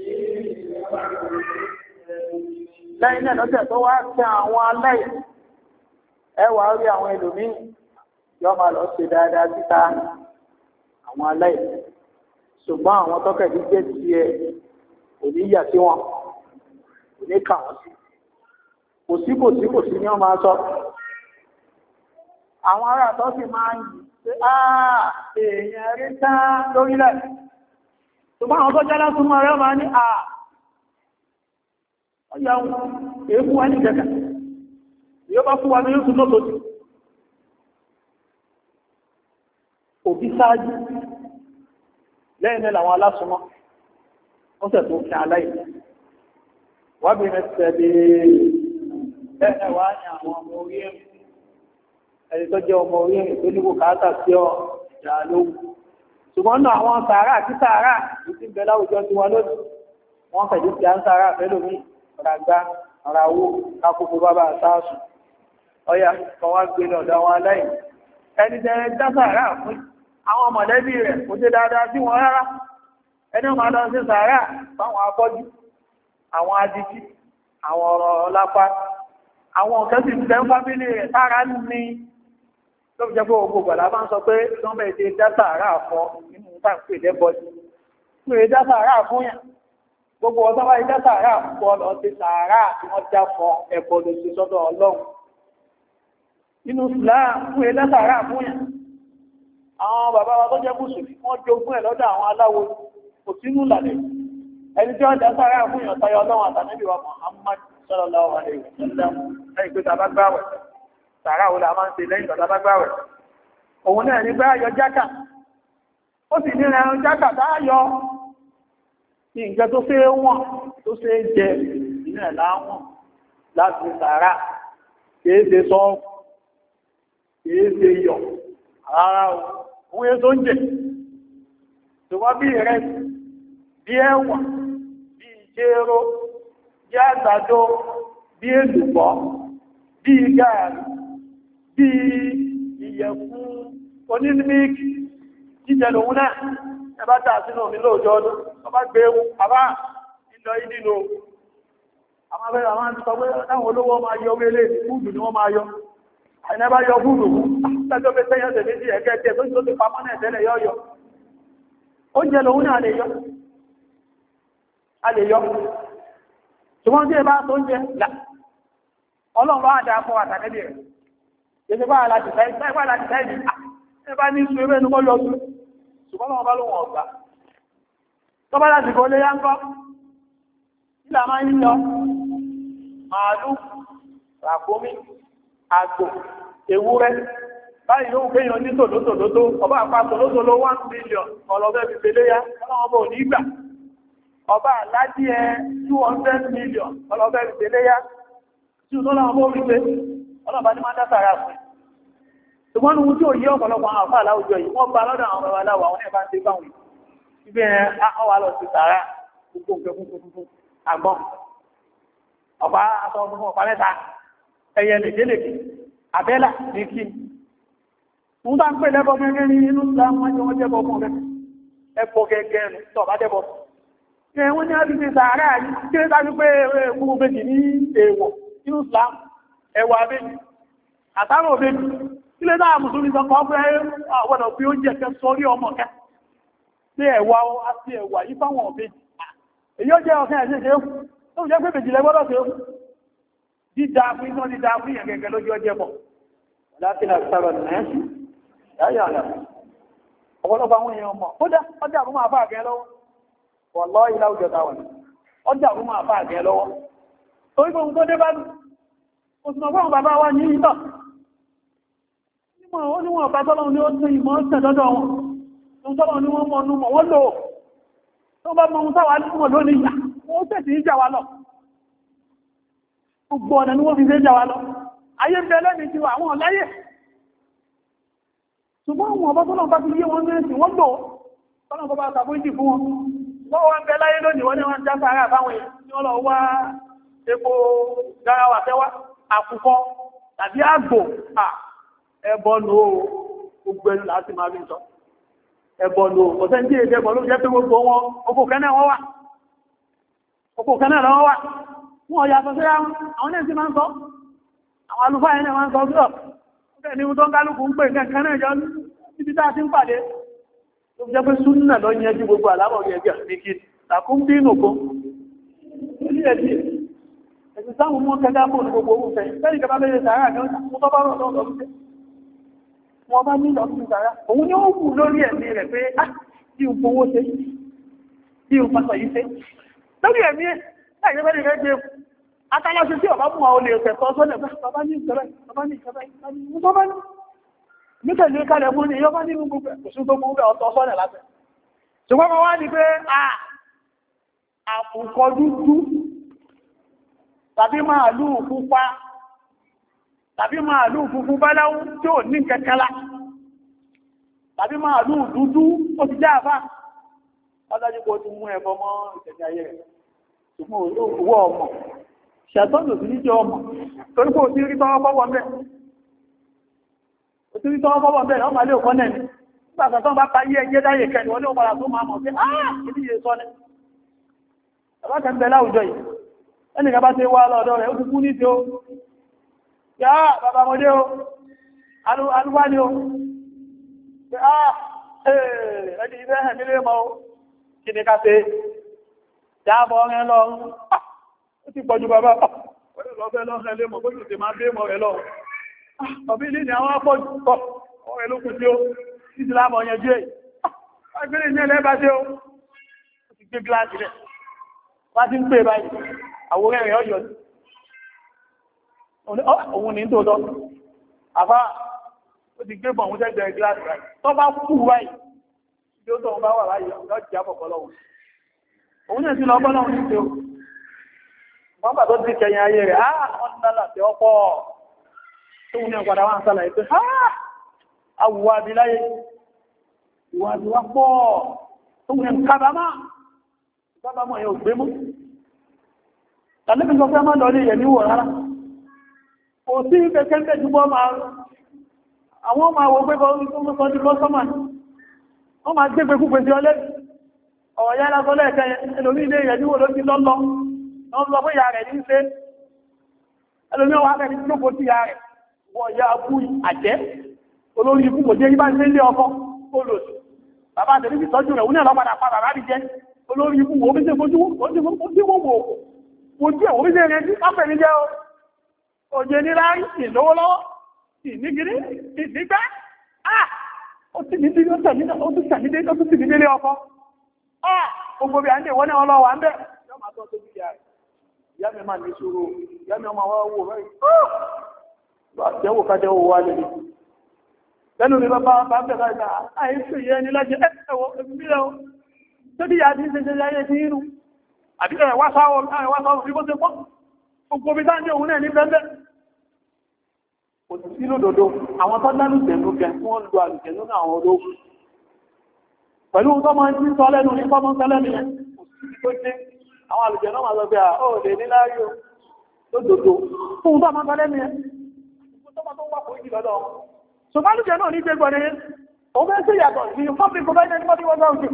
lẹ́yìn náà lọ́tẹ̀ tó wá tẹ àwọn aláì ẹwà rí àwọn ẹlòmíì yọ́ máa lọ ṣe dáadáa síta àwọn aláì ṣùgbọ́n àwọn tọ́kẹ̀dí jẹ́ ti ẹ̀ kò ní yà sí wọn kò ní kà wọ́n sí kò sí ní ọmọ aṣọ àwọn ará tó sì máa ń yìí pé èèyàn rí tán lórílẹ̀ ṣùgbọ́n àwọn tó jẹ́lá súnmọ́ rẹ̀ máa ní ọjà èéfú wá ní ìjẹta yóò bá fún wa ní yóò tún lótòtù òbí sáájú lẹ́yìn mẹ́lẹ̀ àwọn alásùnmọ́ ó tẹ̀ tó kí aláì wábìnrin tẹ̀lé ẹ̀ẹ́ wá ní àwọn ọmọ orí ẹni tó jẹ́ ọmọ orí ẹ̀rìn tó ní bùkátà sí ọ ìjà lówù ṣùgbọ́n náà àwọn sàárà tí sàárà ìtí bẹ láwùjọ tí wọ́n lónìí wọ́n fẹ̀dí sí à ń sàárà fẹ́lòmí ọ̀ràgbá ara owó kákòókò bàbá àtàṣù ọya kan wá gbé lọ́dọ̀ àwọn aláìní ẹni tẹ́ dá sàárà fún àwọn mọ̀lẹ́bí rẹ̀ kò ṣe dáadáa sí wọn rárá ẹni máa lọ sí sàárà fáwọn afọ́jú àwọn adití àwọn ọ̀rọ̀ ọlápá àwọn ọ̀kẹ́ sì ń tẹ́ ń fámílì rẹ̀ tára ní tó fi jẹ́ pé ogun gbàlá máa ń sọ pé wọ́n bẹ̀rẹ̀ ṣe dátà àrà fọ́ nínú táàpì lẹ́bọ̀dì pé dátà àrà fún yàn gbogbo ọ̀sán wáyé dátà àrà fọ́ lọ sí sàárà tí wọ́n já fọ ẹ̀bọ̀ ló ṣe sọ́dọ̀ ọlọ́run nínú Islam pé dátà àrà fún yàn àwọn bàbá wa tó jẹ́ mùsùlùmí wọ́n jogún ẹ̀ lọ́dọ̀ àwọn aláwo kò sínú ìlànà ẹni tí wọ́n dátà àrà fún yàn tayọ ọlọ́run àtànẹ́bí wa Muhammad sallallahu alaihi wasallam lẹ́yìn pé tàbá gbáwẹ̀ sàárà wo la máa ń ṣe lẹ́yìn tàbá gbáwẹ̀ òun náà ní bá yọ jákà ó sì ní ẹran jákà táyọ ní nǹkan tó ṣe wọ́n tó ṣe jẹ nínú ẹ̀ láwọn láti sàárà kìí ṣe sọ kìí ṣe yọ ara òun yẹ tó ń jẹ ṣùgbọ́n bí ìrẹsì bí ẹ̀wà bí ìjẹ́rọ bí àgbàdo bí èlùbọ́ bí gààrí bí ìyẹ̀fun onílímíkì jíjẹ lòun náà ẹbá tàà sínú omi lóòjọ́ ọdún ọba gbé ewu àbá ìlọ ìdínú àwọn abẹ́rẹ̀ àwọn àti sọ pé láwọn olówó máa yọ orí ilé fúùdù ni wọ́n máa yọ àìnẹ́bá yọ fúùdù mú tẹ́jọ́ pé tẹ́yẹ́ tẹ̀ méjì ẹ̀kẹ́ tẹ́ tó ti pamọ́ náà tẹ́lẹ̀ yọ́ yọ oúnjẹ lòun náà a lè yọ ṣùgbọ́n tí ẹ bá tó ń jẹ là ọlọ́run bá dáa fún àtàkẹ́bì rẹ̀ yẹ́sẹ̀ bá láti sáìdì ẹ bá ní ìṣù ewé ẹnu mọ́ yọ sí ṣùgbọ́n lọ́wọ́ bá lóhun ọ̀gbà tó bá láti kó lé yá ń kọ́ ìlà máa ń yọ màálù ràkúnmí àgbò ewúrẹ́ báyìí ló ń kéèyàn ní tòlótòlótó ọba àpá tòlótòló 1 million ọlọ́fẹ́ fi pèlé yá ọlọ́wọ́ bó ní ìgbà ọba àládí ẹ 200 million ọlọ́fẹ́ fi pèlé yá tí ó lọ́wọ́ bó rí pé ọlọ́ba ní máa dásàrà fún ṣùgbọ́n ní tí ó yí ọ̀pọ̀lọpọ̀ àwọn àfáà láwùjọ yìí wọ́n bá lọ́dọ̀ àwọn ọmọ aláwọ̀ àwọn ẹ̀bá ń ṣe báwọn ibẹ̀ ọwà lọ sí sàárà gbogbo nǹkan fún àgbọn ọ̀pá aṣọ ọmọ ọ̀pá mẹ́ta ẹyẹ lèkélèké àbẹ́là ní kí ń bá ń pè lẹ́bọ gẹ́gẹ́ ní inú wọ́n jẹ́bọ fún ọ̀rẹ́ ẹ̀pọ̀ gẹ́gẹ́ rẹ̀ tọ̀ bá jẹ́bọ wọ́n ní àbí sàárà yìí kí ó dájú pé gbogbo méjì ní èèwọ̀ inú Islam ẹwà abẹ́jì àtàrà òbẹ́jì ilé náà mùsùlùmí sọ kọ́ pé àwọ̀dọ̀ bí ó jẹ́ kẹ́ sórí ọmọ kẹ́ sí ẹ̀wà àti ẹ̀wà yí fáwọn òbẹ́jì èyí ó jẹ́ ọ̀kẹ́ ẹ̀ṣẹ́ ṣe ó jẹ́ pé bèjì lẹ́gbọ́dọ̀ ṣe ó dídá fún iná dídá fún ìyẹn gẹ́gẹ́ lójú ọjẹ́ bọ̀ láti nà sọ̀rọ̀ nẹ́ẹ̀sì yáyà rẹ̀ ọ̀pọ̀lọpọ̀ àwọn èèyàn mọ̀ kódà ọjà fún máa fà gẹ́ lọ́wọ́ wọ̀lọ́ ilá òjò táwọn ọjà fún máa fà gẹ́ lọ́wọ́ torí pé ohun tó dé bá dùn òsùnmọ̀ fún àwọn bàbá wa ní ìtọ̀ Wọ́n ní wọ́n bá tọ́lọ́ ní ó tún ìmọ̀ ọ̀sẹ̀ lọ́dọ̀ wọn. Wọ́n tọ́lọ́ ní wọ́n mọ̀nú mọ̀ wọ́n lò. Tó bá mọ̀ ohun táwà nímọ̀ lónìí yà, wọ́n tẹ̀sí ìjà wa lọ. Gbogbo ọ̀nà ni wọ́n fi ìjà wa lọ. Ayé ń bẹ lẹ́ni ti wà àwọn ọ̀láyè. Ṣùgbọ́n àwọn ọba tọ́lọ́ bá fi yé wọn mẹ́sìn wọ́n lò. Tọ́lọ́ bá tàbí ìjì fún wọn. Wọ́n wá ń bẹ láyé lónìí wọ́n ní wọ́n já sára àbáwọn èèyàn ní wọ́n lọ wá epo garawa tẹ́wá, àkùkọ tàbí àgbò. Ẹbọnù gbogbo ẹnu láti máa rí sọ. Ẹbọnù ọ̀sẹ́ tí èdè ẹbọ ló jẹ́ pé gbogbo wọn oko kẹ́nẹ̀ wọ́n wà. Oko kẹ́nẹ̀ lọ́wọ́ wà. Wọ́n yàtọ̀ sí àwọn náà sí máa ń sọ. Àwọn alùfáà yẹn máa ń sọ sí ọ̀. Bẹ́ẹ̀ ni tó ń kálukú ń pè kẹ́kẹ́ náà jọ níbi tá a ti ń pàdé. Tó jẹ́ pé súnnà lọ yẹn ju gbogbo àlámọ̀ yẹn jẹ́ ní kí tàkún bí nùkó. Ẹ̀sìn sáwọn mọ́ kẹ́kẹ́ bò ní gbogbo orúfẹ́. Bẹ́ẹ̀ ni kẹfà bẹ́ẹ̀ sàárà ní ọ̀sán wọ́n bá ní ọdún sára òun ni ó wù lórí ẹ̀mí rẹ̀ pé tí ń fowó ṣe tí ń pàtàkì yìí ṣe lórí ẹ̀mí ẹ̀ láì rẹ̀ rẹ̀ jẹ́ atálọ́sí tí ọba mú àwọn olè ẹ̀fẹ̀ tọ́ sọ́lẹ̀ bàbá ní ìṣẹ́rẹ̀ bàbá ní ìṣẹ́rẹ̀ bàbá ní nítẹ̀lé kalẹ̀ fún ní yọba nínú gbogbo ẹ̀kùsùn tó mú bẹ́ ọ̀tọ̀ sọ́lẹ̀ látẹ̀ ṣùgbọ́n wọ́n wá ní pé àkùkọ dúdú tàbí màálù pupa tàbí màálù funfun báláwú tí ò ní kẹkẹlá tàbí màálù dúdú ó ti jáàfá ọdájú kò ti mú ẹbọ mọ́ ìtẹ̀jẹ̀ ayé rẹ̀ ṣùgbọ́n owó ọmọ ṣàtọ́nù sí níjọ ọmọ torí kò tí rí tọ́wọ́ fọ́wọ́ mẹ́ ò tí rí tọ́wọ́ fọ́wọ́ mẹ́ ọmọ alẹ́ òkọ́ nẹ́ni nígbàtà tó bá parí ẹgbẹ́ dáyé kẹ́ wọ́n ní ó padà tó máa mọ̀ sí ìdíje sọ ní ẹ̀bá tẹ́ ń bẹ láwùjọ yìí ẹnìkan bá ti wá lọ́dọ̀ rẹ̀ ó kúkú ní tí ó yá bàbá mọ́dé o alúwá ni o ẹni ilẹ̀ ẹ̀mílẹ̀ mọ́ kí ni ká ṣe jábọ̀ ọ̀rẹ́ lọ́rún ó ti pọ̀jù bàbá ọ̀rẹ́ lọ́rẹ́ lé mọ̀ bó ti máa dé mọ̀ rẹ̀ lọ ọ̀bí ilé ni àwọn apọ̀jù kọ́ ọ̀rẹ́ ló kù tí ó ìsìlámọ̀ yẹn jẹ́ ọgbẹ́rẹ́ ní ẹlẹ́bà tí ó ti gbé gíláàsì rẹ̀ wá ti ń pè báyìí àwòrán rẹ̀ ọ̀yọ́ òun ní tó lọ àbá ó ti gbé bọ̀ òun tẹ́gbẹ̀ẹ́ gíláàsì rẹ̀ tó bá kú wáyìí tí ó tọ́ bá wà láyé lọ jẹ́ àpọ̀pọ̀ lọ́wọ́ òun náà sí lọ bọ́lọ́wọ́ ní tí ó wọ́n bà tó ti kẹyìn ayé rẹ̀ wọ́n ti lálà tí ọpọ̀ tóun ní ọ̀padà wá ń sálà ìpé àwùwà bí láyé ìwà bí wá pọ̀ tóun ní kábàámọ̀ yóò gbé mú tàbí sọ pé má lọ lè yẹ̀ níwọ̀ rárá kò sí kẹ́kẹ́ jùbọ́ máa àwọn ọmọ àwọn ògbé kọ́ ti kọ́sọ́mà wọ́n máa gbé pẹ̀kú pẹ̀sí ọlẹ́ ọ̀rọ̀ yára sọ́lẹ̀ ẹ̀kẹ́ ẹlòmí ilé ìyẹ̀ níwò ló ti lọ́lọ́ wọ́n sọ pé ìyá rẹ̀ ní ṣe ẹlòmí ọwọ́ akẹ́ni tí ó kò sí ìyá rẹ̀ wọ ìyá abú àjẹ́ olórí ikú kò jẹ́ ibá ń lé ọkọ́ olóòsì bàbá àtẹ̀lé ti tọ́jú rẹ̀ wúnẹ̀ lọ́padà padà rárí jẹ́ olórí ikú wò ó bí ṣe fojú ojú ẹ̀wọ̀n bí ṣe rẹ̀ sí pápẹ̀ ní jẹ́ òjò ní láàrín ìlówólọ́wọ́ ìnígiri ìdígbẹ́ ó ti ní bí ó tún ti nílé ọkọ́ gbogbo bí a ń dè wọ́n ní ọlọ́wà ń bẹ́ yọ́ máa tọ́ tó bí ìyá mi máa ní ṣúrò ìyá mi ọmọ wọ́n wò rẹ̀ jẹ́wò kájẹ́wò wà lè lẹ́nu ní bàbá bá ń bẹ̀rẹ̀ ìgbà àìsù yẹ ní lájẹ́ ẹ̀wọ̀ ẹ̀bílẹ̀ o tó bí yà ti ṣe ṣe láyé sí inú àbí ẹ̀wà sáwọ̀ bí bó ṣe pọ́ gbogbo bí sáà ní òun náà ní bẹ́ẹ̀ kò sí sí lódòdó àwọn tó dánú tẹ̀lú kẹ tí wọ́n lu àlùkẹ̀lú náà àwọn olóògùn pẹ̀lú tó máa ń tí sọ lẹ́nu ní fọ́mọ́ sẹ́lẹ́nu yẹn kò sí tó dé àwọn àlùkẹ̀lú máa sọ pé ó lè ní láàrí o lódòdó fún tó máa sẹ́lẹ́nu yẹn tó máa tó wà fún ìjì lọ́dọ̀ ṣùgbọ́n àlùkẹ̀ náà ní gbé gbọ́dẹ̀ yẹn òun fẹ́ sí ìyàtọ̀ sí fọ́pì kò bẹ́ẹ̀ ní fọ́pì wọ́n sáwùjì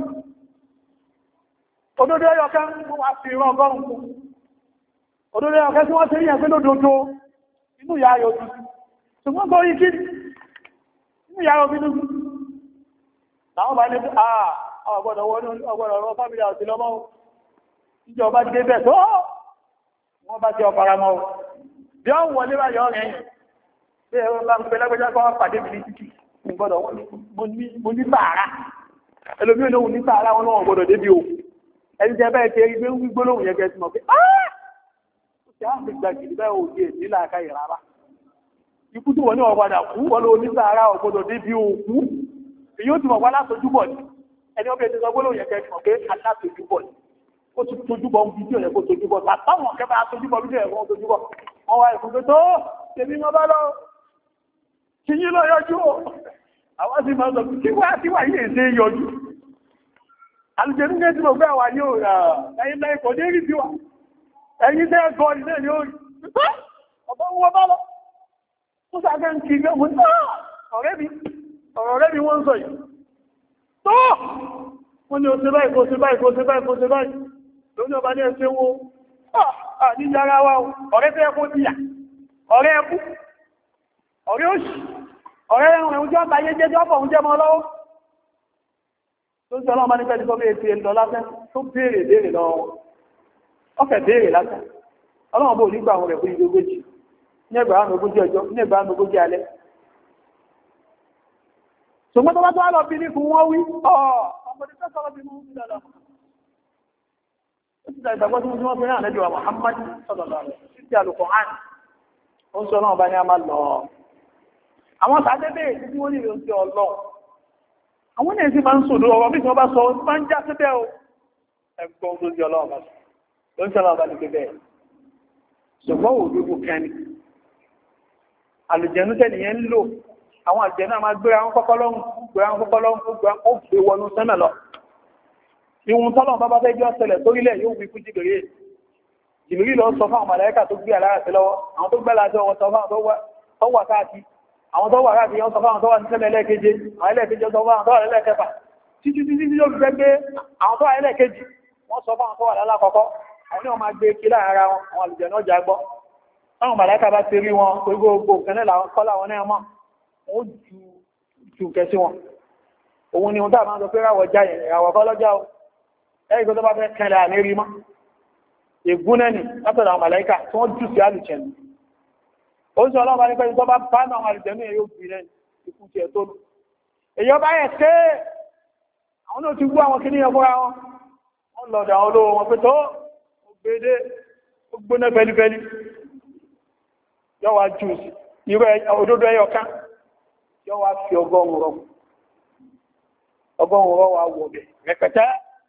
òdòdó ẹyọkẹ́ wọ́n wá fi ìran ọgọ́rùn-ún òdòdó ẹyọkẹ́ tí wọ́n ṣe yẹn pé lódòdó inú ìyá ayò tuntun ṣùgbọ́n tó yí kí ní ìyàrá òbínú láwọn bá ní ọgbọ̀dọ̀ ọ̀rọ̀ fámílì àti lọ́mọ́ ìjọba dé bẹ̀ tó wọ́n bá jẹ́ ọpàá mọ́ bí ó wọlé bá yọ rẹ̀ bí ẹ̀rọ bá ń pẹ lágbẹ́já kọ́ pàdé bìí títí gbọ́dọ̀ mo ní sàárà ẹlòmí olóhun ní sàárà wọn lọ́wọ́ gbọ́dọ̀ débi o ẹni tẹ́ bẹ́ẹ̀ tẹ́ igbé gbólóhùn yẹ gẹ̀ẹ́sì mọ̀ pé ó ti á fi gbàgìdì bẹ́ẹ̀ òjì èdè láàká ìrárá ikú tí wọ́n ní ọ̀padà kú wọ́n ló ní sàárà ọ̀gbọ́dọ̀ débi òkú èyí ó ti mọ̀ wá látọjúbọ̀ ní ẹni ọbẹ̀ ti sọ gbọ́dọ̀ yẹ kẹ́ mọ̀ pé alátọjúbọ̀ ní ó ti tojúbọ̀ ń fídíò yẹ kó tojúbọ̀ tàbáwọn kẹfà tojúbọ̀ fídíò yẹ kó tojúbọ̀ wọ́n wá ìfún pé tó tèmi wọn bá lọ kí yí lọ yọjú àwọn sì máa sọ kí wá yìí ṣe yọjú alùjẹ́nu ní ẹ̀sìn ògbé àwà yóò rà ẹ̀yìn lẹ́yìn kò dé rí sí wa ẹ̀yìn tẹ́ gọ́ ilé ni ó rí ọ̀bọ̀ wọn bá lọ tó sàgẹ́ ń kí ilé wọn ọ̀rẹ́ mi wọ́n sọ yìí tó wọ́n ni ó ṣe báyìí kó ṣe báyìí kó ṣe báyìí kó ṣe báyìí lóní ọba ní ẹ̀ṣẹ́ wo ní yàrá wa ọ̀rẹ́ tẹ́ kó tíyà ọ̀rẹ́ ẹkú ọ̀rẹ́ òṣì ọ̀rẹ́ ẹ̀rùn ẹ̀hún jọ́ báyé jẹ́jọ́ bọ̀ ń jẹ́ mọ́ lọ́wọ́ tó ń sọ ọlọ́mọ nípa ẹ̀dùkọ́ bí ètò ẹ̀lọ lásán tó béèrè lọ́wọ́ ọkẹ̀ béèrè lásán ọlọ́mọ bó nígbà àwọn rẹ̀ fún ìdí ogójì ní ẹgbàrán ogójì ọjọ́ ní ẹgbàrán ogójì alẹ́ ṣùgbọ́n tó bá tó wá lọ bí ní fún wọ́n wí ọmọdé tó sọ́rọ̀ bí mú lọ́lọ́ ó ti dàgbàgbọ́ tí wọ́n fi rán àlẹ́jọ́ Muhammad sọ́lọ́lọ́ rẹ̀ títí Al-Qur'an ó ń sọ náà bá ní a máa lọ àwọn sàádẹ́bẹ̀ tí wọ́n nílò ń tẹ ọlọ́ àwọn èèyàn sì máa ń sòdó ọwọ́ bí wọ́n bá sọ máa ń já síbẹ̀ o ẹgbọ́n tó di ọlọ́ọ̀bá ló ń sọ́lọ́ ọba ní pẹ́bẹ̀ ṣùgbọ́n òdúdú kẹni àlùjẹ̀nú tẹ́nìyàn ń lò àwọn àlùjẹ̀nú àmà gbé àwọn kọ́kọ́ lọ́rùn ó gbé wọnú sẹ́mẹ̀ lọ ìwọ̀n tọ́lọ̀ bá bá fẹ́ jọ ṣẹlẹ̀ sórílẹ̀ yóò wí fún jìbìrí lọ sọ fún àwọn màláíkà tó gbé àlára sí lọ́wọ́ àwọn tó gbẹ́ lájọ́ wọn sọ fún àwọn tó wà káàkiri àwọn tó wà káàkiri wọn sọ fún àwọn tó wà ní sẹ́mẹ̀ ẹlẹ́ẹ̀keje àwọn ẹlẹ́ẹ̀keje sọ fún àwọn tó wà ẹlẹ́ẹ̀kẹfà títí yóò fi fẹ́ gbé àwọn tó wà ẹlẹ́ẹ̀kejì wọ́n sọ fún àwọn tó wà lálákọ̀ọ́kọ́ àwọn ní wọ́n máa gbé kí láàárín àwọn àlùjẹ̀nú ọjà gbọ́ táwọn màláíkà bá ti rí wọn pé gbogbo kẹ́lẹ́ làwọn kọ́ láwọn náà mọ́ wọ́n ju kẹsí wọn òun ni wọ́n tàbí máa sọ pé ráwọ̀ já yẹn ìràwọ̀ kọ́ lọ́jà o ẹ̀yìn tó bá fẹ́ kẹ́lẹ̀ àní rí mọ́ ègúnẹ́ni látọ̀dọ̀ àwọn màláíkà tí wọ́n jù sí àlùjẹ̀nú ó ń sọ ọlọ́pàá nípa ìjọba bá bá àwọn àlùjẹ̀nú yẹn yóò fi rẹ̀ ikú tiẹ̀ tó lù èyí ọba yẹ ṣe àwọn náà ti gbọ́ àwọn kìnìyàn fúnra wọn wọ́n lọ́dọ̀ àwọn olówó wọn pé tó gbédé ó gbóná fẹ́lifẹ́li yọ́ wá jù sí irú òdodo ẹyọ kan yọ́ wá fi ọgọ́rùn rọ wà wọ̀ bẹ̀ rẹpẹtẹ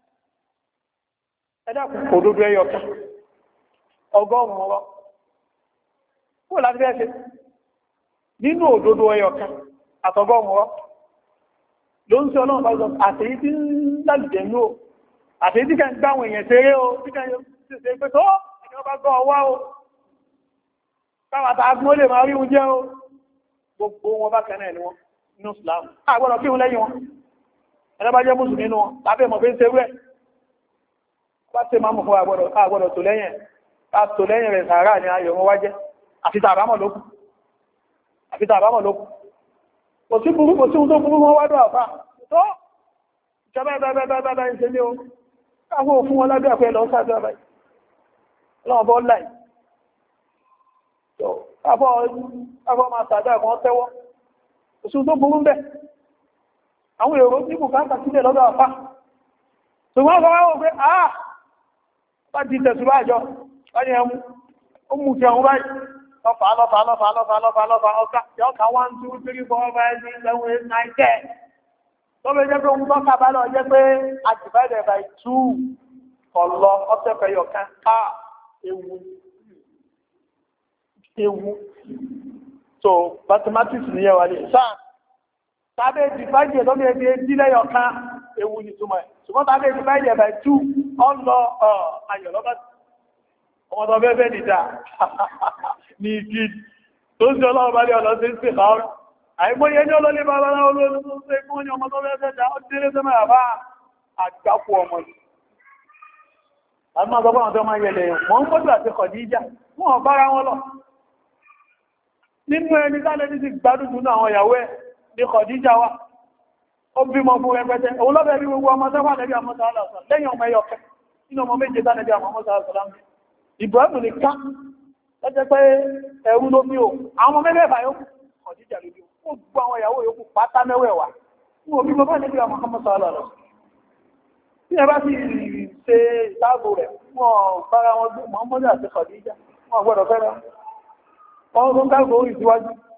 ẹ̀dàkùn òdodo ẹyọ kan ọgọ́rùn rọ kó láti bẹ́ẹ̀ ṣe nínú òdodo ẹyọ kan àtọgọ́rùn rọ ló ń sọ ọlọ́run bá sọ àtèyí tí ń lálùjẹ̀ ní o àtèyí tí kẹ́ ń gbáwọn èèyàn ṣeré o tí kẹ́ ń ṣe pé tó ẹ̀yọ́ bá gbọ́ ọwá o káwàtà agbó lè máa rí oúnjẹ o gbogbo wọn bá kẹ́nà ẹni wọn nínú Islam àgbọ́dọ̀ kí wọn lẹ́yìn wọn ẹlẹ́bá jẹ́ mùsùlùmí nínú wọn tàbí ẹmọ̀ bí ń ṣe rẹ̀ bá ṣe máa mú fún àgbọ́dọ̀ tó lẹ́yìn ká tó lẹ́yìn rẹ̀ sàárà ní ayọ̀ wọn wájẹ́ àfi tàbámọ̀ lókù kò sí burú kò sí ohun tó burú wọn wádọ́ àfá tó ìjọba ẹgbẹ́ ìṣẹ́ ní o káwọ́ fún wọn lábẹ́ àpẹ́ lọ sáàdọ́ àbáyé lọ́wọ́ bọ́ láì káfọ́ máa tàdá kan tẹ́wọ́ kò sí ohun tó burú bẹ́ àwọn èrò tí kò káàkà sílẹ̀ lọ́dọ̀ àfá ṣùgbọ́n fọwọ́ wọ́n pé àà bá di tẹ̀sùbá àjọ láyé ẹmú ó mú kí àwọn báyìí lọ́fà ọkà yọ́ka 1 2 3 4 5 6 7 8 9 10 tó bẹ jẹ́ pé ohun tọ́ka bá lọ jẹ́ pé a divided by 2 ọ̀lọ́ ọ́sẹ̀fẹ̀ yọ̀kan ká ewu so mathematics ní yẹ́wà ní sáà tàbí divided tó bẹ jẹ́ dílẹ̀ yọ̀kan ewu ní túnmọ̀ ẹ̀ ṣùgbọ́n tàbí divided by 2 ọlọ́ ayọ̀lọ́bá ọmọdé ọbẹ̀ nìdá ní ìdí tó ń jọ lọ́wọ́ bá lé ọ̀lọ́ sí sí ọ̀rọ̀ àìgbóyé ní olólé bá bára olóòrùn tó ń ṣe fún ní ọmọdé ọbẹ̀ dá ó délé tó mẹ́rà bá àgbápò ọmọ yìí àmọ́ ọgbọ́n àwọn tó máa yẹlẹ̀ wọ́n gbọ́dọ̀ àti Khadija wọ́n bára wọn lọ nínú ẹni tálẹ́ ní ti gbádùn nínú àwọn ìyàwó ẹ̀ ní Khadija wa ó bímọ fún rẹpẹtẹ òun lọ́bẹ̀ rí gbogbo ọmọ sẹ́fà nẹ́bí àmọ́sà aláàsàn lẹ́yìn ọmọ ẹyọkẹ́ nínú ọmọ méje tánẹ́bí àmọ́sà aláàsàn Ibrahim ní ká lọ́jẹ́ pé ẹ̀rú ló bí o àwọn ọmọ mẹ́fà yóò Khadija ló bí o gbogbo àwọn ìyàwó yóò pátá mẹ́wẹ̀wà fún òbí bàbá nẹ́bí àmọ́sà aláàsàn tí ẹ bá sì ṣe ìtàgò rẹ̀ wọ́n bára wọn gbé Muhammad àti Khadija wọ́n gbọ́dọ̀ fẹ́ràn wọ́n tó ń káàkó orí síwájú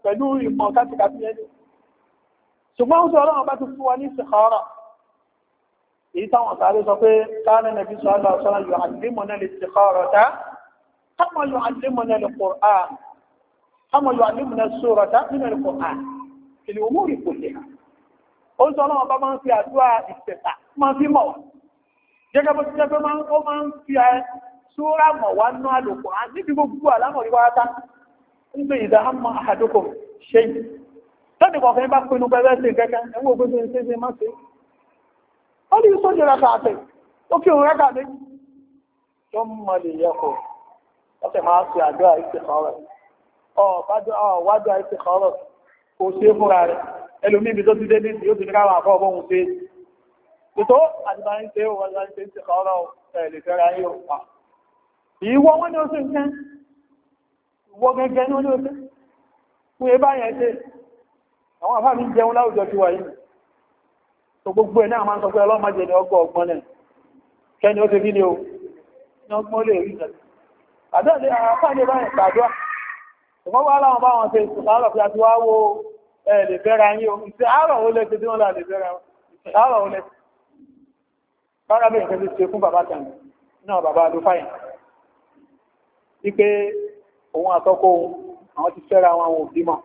pẹ̀lú ìmọ̀ kátìkàtì ẹni ṣùgbọ́n ó sọ ọlọ́run bá ti fún wa ní istikhara èyí táwọn sáré sọ pé kana nabi sallallahu alaihi wasallam yu'allimuna al-istikharata kama yu'allimuna al-Qur'an kama yu'allimuna as-surata min al-Qur'an fil umuri kulliha ó sọ ọlọ́run bá máa ń fi àdúrà ìtẹ̀ta máa fi mọ̀ gẹ́gẹ́ bó ti jẹ́ pé ó máa ń fi súra mọ̀ wá nú al-Qur'an níbi gbogbo àlámọ̀ ìwárátá nígbè idha hamma ahadukum shay tọ́nì kọ̀ọ̀kan bá pinnu pẹ̀lẹ́ sí kẹ́kẹ́ ẹwọ́ gbogbo ṣe máa ṣe ó ní tó jẹ́ rákà àtẹ̀ ó kí òun rákà méjì tó mọ̀ lè yẹ́kọ̀ ọ́sẹ̀ máa ṣe àdúrà istikhara wájú istikhara kò ṣe fúnra rẹ̀ ẹlòmíbi tó ti dé ní yóò ti ní káwọn àfọ́ ọgbọ́n ṣe ètò àdìbà ń ṣe wọ́n láti ṣe istikhara ẹ̀lẹ̀ fẹ́ra yóò pa ìwọ wọn ni ó ṣe nǹkan ìwọ gẹ́gẹ́ ní ó ní ó ṣe fún ebá yẹn ṣe àwọn àfáà mi jẹun láwùjọ ti wà yìí tó gbogbo ẹ̀ náà máa ń sọ pé ọlọ́mọdé ni ọgbọ̀ ọgbọ́n náà kẹ́ni ó ti rí ní o ní ọgbọ́n lè rí ìjọba àdáàdé àfáà lè báyìí pàdúà ṣùgbọ́n wá láwọn bá wọn ṣe ìsìnkárọ̀ fi àti wá wo ẹ̀ lè fẹ́ra yín o ìṣẹ́ àárọ̀ ó lẹ́sẹ̀ tí wọ́n là lè fẹ́ra ìṣẹ́ àárọ̀ ó lẹ́sẹ̀ bára bẹ́ẹ̀ nǹkan ti ṣe fún bàbá tàn náà bàbá adúfáyìn wípé òun àtọ́kọ́ òun àwọn ti fẹ́ra àwọn òbí mọ́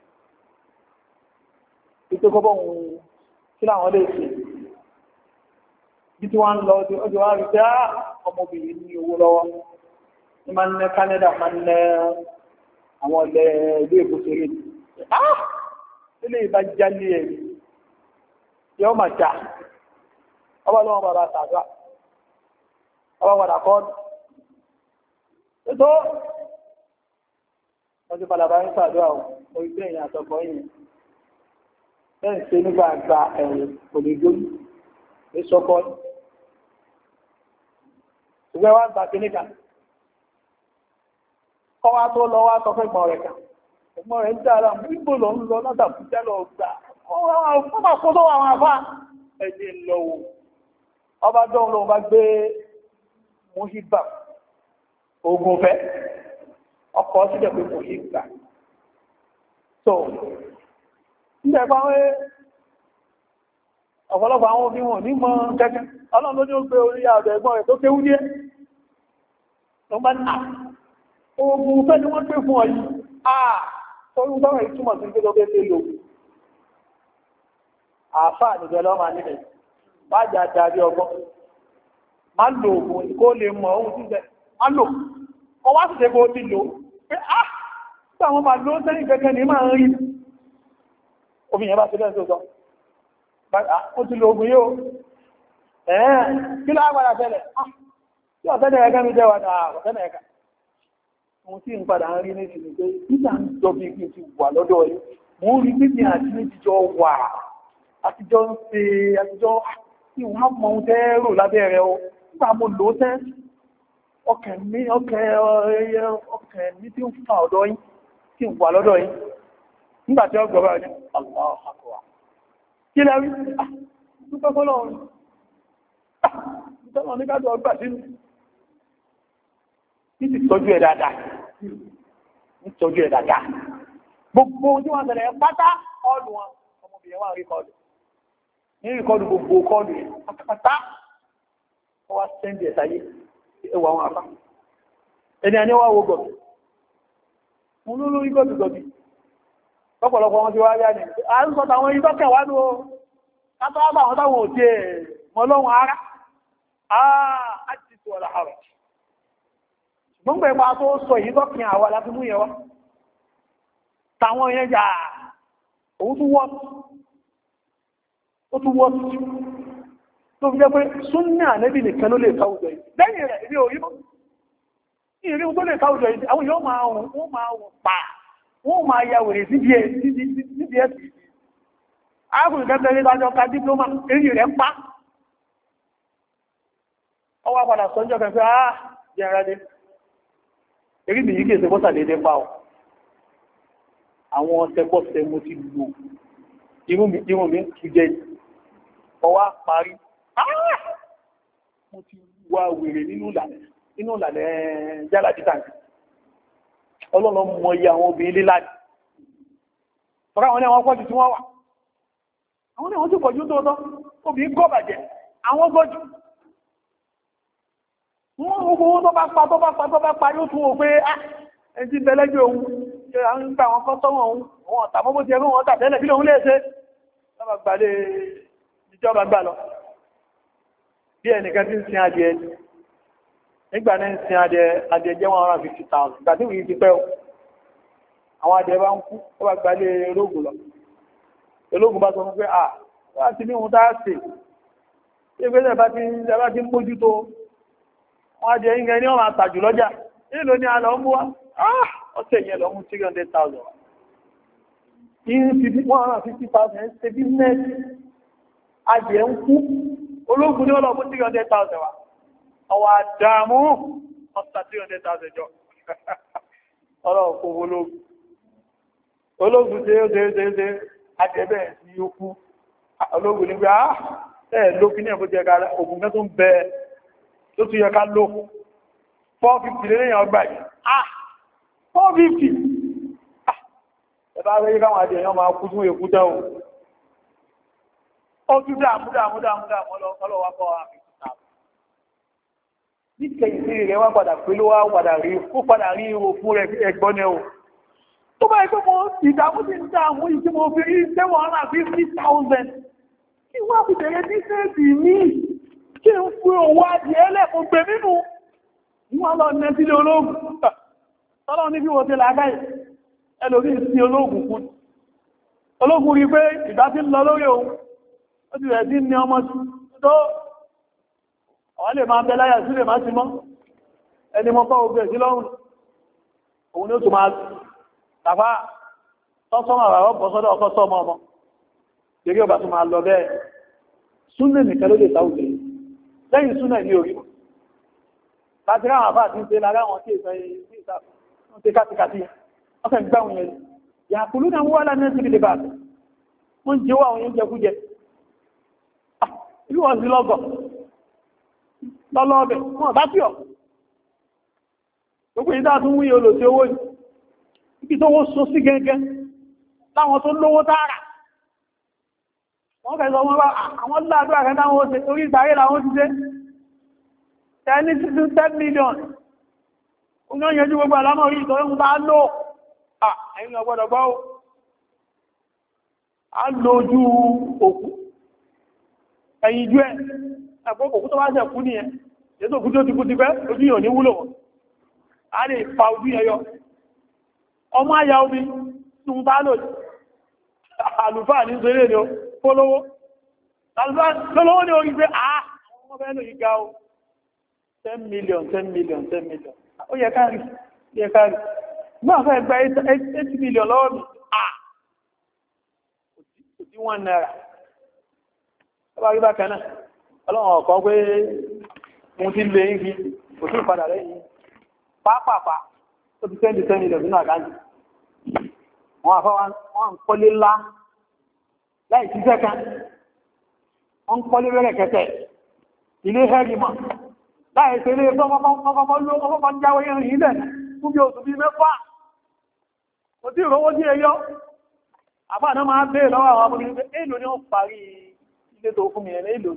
títí kọ́ bọ́ ohun kí láwọn lè ṣe bí tí wọ́n ń lọ ọjọ́ wá rí pé ọmọbìnrin ní owó lọ́wọ́ ní máa ń ná Canada máa ń ná àwọn ilẹ̀ ìlú èkóṣeré ilé ìbá jálé ẹ̀ yọ́ máa já ọba lọ́wọ́ bàbá tàbá ọba padà kọ́ ètò wọ́n ti padà bá ń sàdúrà orí pé èèyàn àtọ̀gbọ́ yìí bẹ́ẹ̀ ṣe nígbà gba ẹ̀rù kò lè dórí ní sọ́kọ́ ṣùgbẹ́ wá gbà kí níkà kọ́ wá tó lọ wá sọ fún ìgbọ̀n rẹ̀ kan ìgbọ̀n rẹ̀ ń dára nígbò lọ ń lọ látàbújá lọ gbà ó máa kó lọ́wọ́ àwọn afá ẹ̀dẹ̀ lọ́wọ́ ọba dọ́run lọ bá gbé Muhibba ogun fẹ́ ọkọ̀ sílẹ̀ pé Muhibba so nígbà ìpáwé ọ̀pọ̀lọpọ̀ àwọn obì wọn ní mọ́ kẹ́kẹ́ ọlọ́run ló ní ó gbé orí ààbẹ̀ ẹ̀gbọ́n rẹ̀ tó kéwú díẹ̀ tó bá ní ogun fẹ́ ni wọ́n gbé fún ọ̀yí torí tọ́rọ ìtumọ̀ sí pé lọ́gbẹ́ lè lò àfáà nìjọ lọ́mà nílẹ̀ bá jà dàbí ọgbọ́n má lò ògùn kó lè mọ̀ ohun tí bẹ́ má lò ọ wá sì ṣe bó ti lò pé tí àwọn máa lò sẹ́yìn kẹ́kẹ́ ní máa ń rí obìnrin bá ti lẹ́ tó sọ ó ti lo ogun yóò kí ló agbára tẹ́lẹ̀ tí ọ̀tẹ́lẹ̀ ẹgẹ́ mi jẹ́wà náà ọ̀tẹ́lẹ̀ ẹ̀ka ohun tí ń padà ń rí ní ìsinmi pé títà ń jọ bí i ti wà lọ́dọ̀ yìí mo ń rí pípín àti méjìjọ wà àtijọ́ ń ṣe àtijọ́ tí wọ́n mọ ohun tẹ́rò lábẹ́ rẹ̀ o nígbà mo lò ó tẹ́ ọkàn mi tí ń fa ọ̀dọ̀ yìí tí ń wà lọ́dọ̀ yìí nígbà tí ó gbọ́bá ní Allahu Akbar kí lẹ́rí dúpẹ́ fọ́lọ́run ìtọ́lọ̀ ní káàdù ọgbà sínú ní tọ́jú ẹ̀ dáadáa nítọ́jú ẹ̀ dáadáa gbogbo tí wọ́n tẹ̀lẹ̀ pátá ọlù wọn ọmọbìnrin wà ríkọlù ní ríkọlù gbogbo kọlù ẹ̀ pátá wọ́n wá sẹ́ndì ẹ̀ sáyé ẹwà wọn àfá ẹni a ní wá wo gọ̀bì mú lórí gọ̀bì lọ́pọ̀lọpọ̀ wọn ti wá yá ní àrùsọ́ta àwọn ìtọ́kẹ̀ wá ní o látọ́wọ́ àwọn táwọn òtí ẹ̀ mọ́lọ́wọ́ ara àti tí wọ́n láàrọ̀ gbogbo ẹ̀pá tó sọ èyí tọ́kẹ̀ àwà láti mú yẹwa tàwọn èèyàn jà òun tún wọ́ tó fi jẹ́ pé súnnà Ànábì nìkan ló lè káwùjọ yìí lẹ́yìn rẹ̀ ìrí òyìnbó ìrí tó lè káwùjọ yìí àwọn yóò máa rùn pàá wọ́n máa ya wèrè cbs arákùnrin kẹtẹrẹ lájọ́ ká díplómà èyí rẹ̀ ń pa ọwọ́ padà sọ́jọ́ kẹfẹ́ jẹ́rẹ́dé èrí mi yìí kèsè bọ́sà dédé pa ọ̀ àwọn tẹ́kọ́sẹ̀ mo ti lò irun mi ti jẹ́ ọwá parí mo ti wà wèrè nínú ìlànà jálà títàǹkì ọlọ́lọ́ mọ iye àwọn obìnrin líláàdì tọ́ka wọn ní àwọn pọ̀jù tí wọ́n wà àwọn ní wọ́n ti pọ̀jù tó tọ́ obì ń gọ́ bàjẹ́ àwọn gọ́jù wọ́n owó tó bá pa yóò tún wò pé ẹni tí bẹ̀lẹ́gbẹ̀ ohun ṣe à ń gbà wọn kọ́ sọ́wọ́n ohun àwọn ọ̀tàmọ́bó ti ẹgbẹ́ wọn tàbẹ́lẹ̀ bí lóhun léèṣe lọ́bà gbàdé ìjọba gbà lọ bí ẹnìkan tí ń sin adìẹ nígbà náà ń sin adìẹ jẹ́ 150,000 ìgbà tí wìí ti pẹ́ o àwọn adìẹ bá ń kú ó bá gbàdé ológun lọ ológun bá sọ fún pé wá ti ní ohun tá a sè ẹgbẹ́ bá ti ń mójútó wọ́n adìẹ yìí gẹ́ ní ọmọ àtàjù lọ́jà nílò ní alọ́ mú wá ọ̀tẹ̀ yẹn lọ mú 300,000 150,000 ṣe bíznẹ́sì adìẹ ń kú ológun ní ọlọ́mú 300,000 wá ọwọ́ àdàmú ọ̀tà 300,000 jọ ọlọ́ọ̀kọ́ ológun tí ó dé adìẹ sí ó kú ológun ní pé lókí ní ẹ̀bùn jẹ́ ogun mẹ́ tó ń bẹ tó tún yẹ ká ló 450 lẹ́yìn ọgbà yìí 450 ẹ̀bá rẹ̀ káwọn adìẹ yàn máa kú fún èkú tẹ́ ó tún dáa ọlọ́wà kọ́ àfihàn níkẹyìn sí rẹ̀ wá padà pé ló wá padà rí ihò fún rẹ̀ ẹgbọ́n ní o tó bá ẹgbẹ́ mọ́ ìdàmú sí ń dá àwọn ìṣẹ́ mọ́ fi rí 750,000 kí wá fi bẹ̀rẹ̀ bíṣẹ́ẹ̀sì ní kí ń fún owó adìẹ ẹlẹ́kùn gbé nínú wọ́n lọ nẹ́ sílé ológun tọ́lọ́ ní bí wọ́n ti làágáì ẹlòrí sí ológun kú ológun rí pé ìgbà tí ń lọ lórí ohun ó ti rẹ̀ sí ní ọmọ tó àwọn lè máa bẹ́láyà sí lè máa sí mọ́ ẹni mọ́ fọ́ ogun ẹ̀sí lọ́rùn òun ni ó tó máa tàfá tọ́sọ́mọ̀ àwọ̀ bọ́sọ́dọ̀ ọkọ́ sọ́mọ́ ọmọ gẹ́gẹ́ ọba tó máa lọ bẹ́ẹ̀ súnlẹ̀ nìkan ló lè sáwùjẹ́ lẹ́yìn súnlẹ̀ ní orí láti ráwọn àbá àti ń ṣe lára wọn tí ìsọ ìsàfún ṣe kátikàtí ọkẹ̀ gbáwọn yẹn yàkùlú náà wọ́n lánàá sí ilé bàtẹ̀ wọ́n jẹ́ wọ́n àwọn yẹn jẹkújẹ ìlú wọn sí lọ́gọ̀ lọ́lọ́ọ̀bẹ̀ wọn bá tí ọ̀ gbogbo ìdá tún wí olò tí owó ibi tó wó so sí gẹ́gẹ́ láwọn tó lówó tààrà wọ́n fẹ́ sọ wọ́n bá àwọn láàdúrà rẹ̀ náà wọ́n ṣe orí ìtàrí làwọn ti ṣe 10 million oní ọ̀yẹ́jú gbogbo àlámọ̀ orí ìtọ́rẹ́ mú bá lò ẹ̀yìn ọgbọ́dọ̀ gbọ́ a lò ojú òkú ẹ̀yìn jú ẹ̀ ẹ̀pọ̀ òkú tó bá jẹ́ kú ní ẹ̀ yẹ́ tó kú tó ti kú ti pẹ́ ojú yàn ní wúlò wọn a lè fa ojú ẹyọ ọmọ àyà omi tún bá lò àlùfáà ní sórí èdè fólówó lọ́lọ́wọ́ ní orí pé ọmọ bẹ́ẹ̀ lò yí ga o 10 million ó yẹ káàrí máa fẹ́ gba 8 million lọ́wọ́ mi kò tí wọ́n náírà ọba rí bákan náà ọlọ́run ọ̀kọ́ pé mo ti lè ń fi kò tí ìpadà lẹ́yìn pápápá ó ti 10 million nínú àkáǹtì wọ́n àfá wọn ń kọ́lé ńlá láì sí sẹ́kan wọ́n ń kọ́lé rẹ̀ kẹtẹ̀ ilé hẹ́rìmọ̀ láì sí ilé ọkọ̀kọ́ jáwé ìrìn ilẹ̀ fún bí oṣù bí mẹ́fà kò tí ìrọwó sí ẹyọ àbá náà máa bèèrè lọ́wọ́ àwọn ọmọdé pé èlò ni ó parí ilé tó fún mi ẹ̀ èlò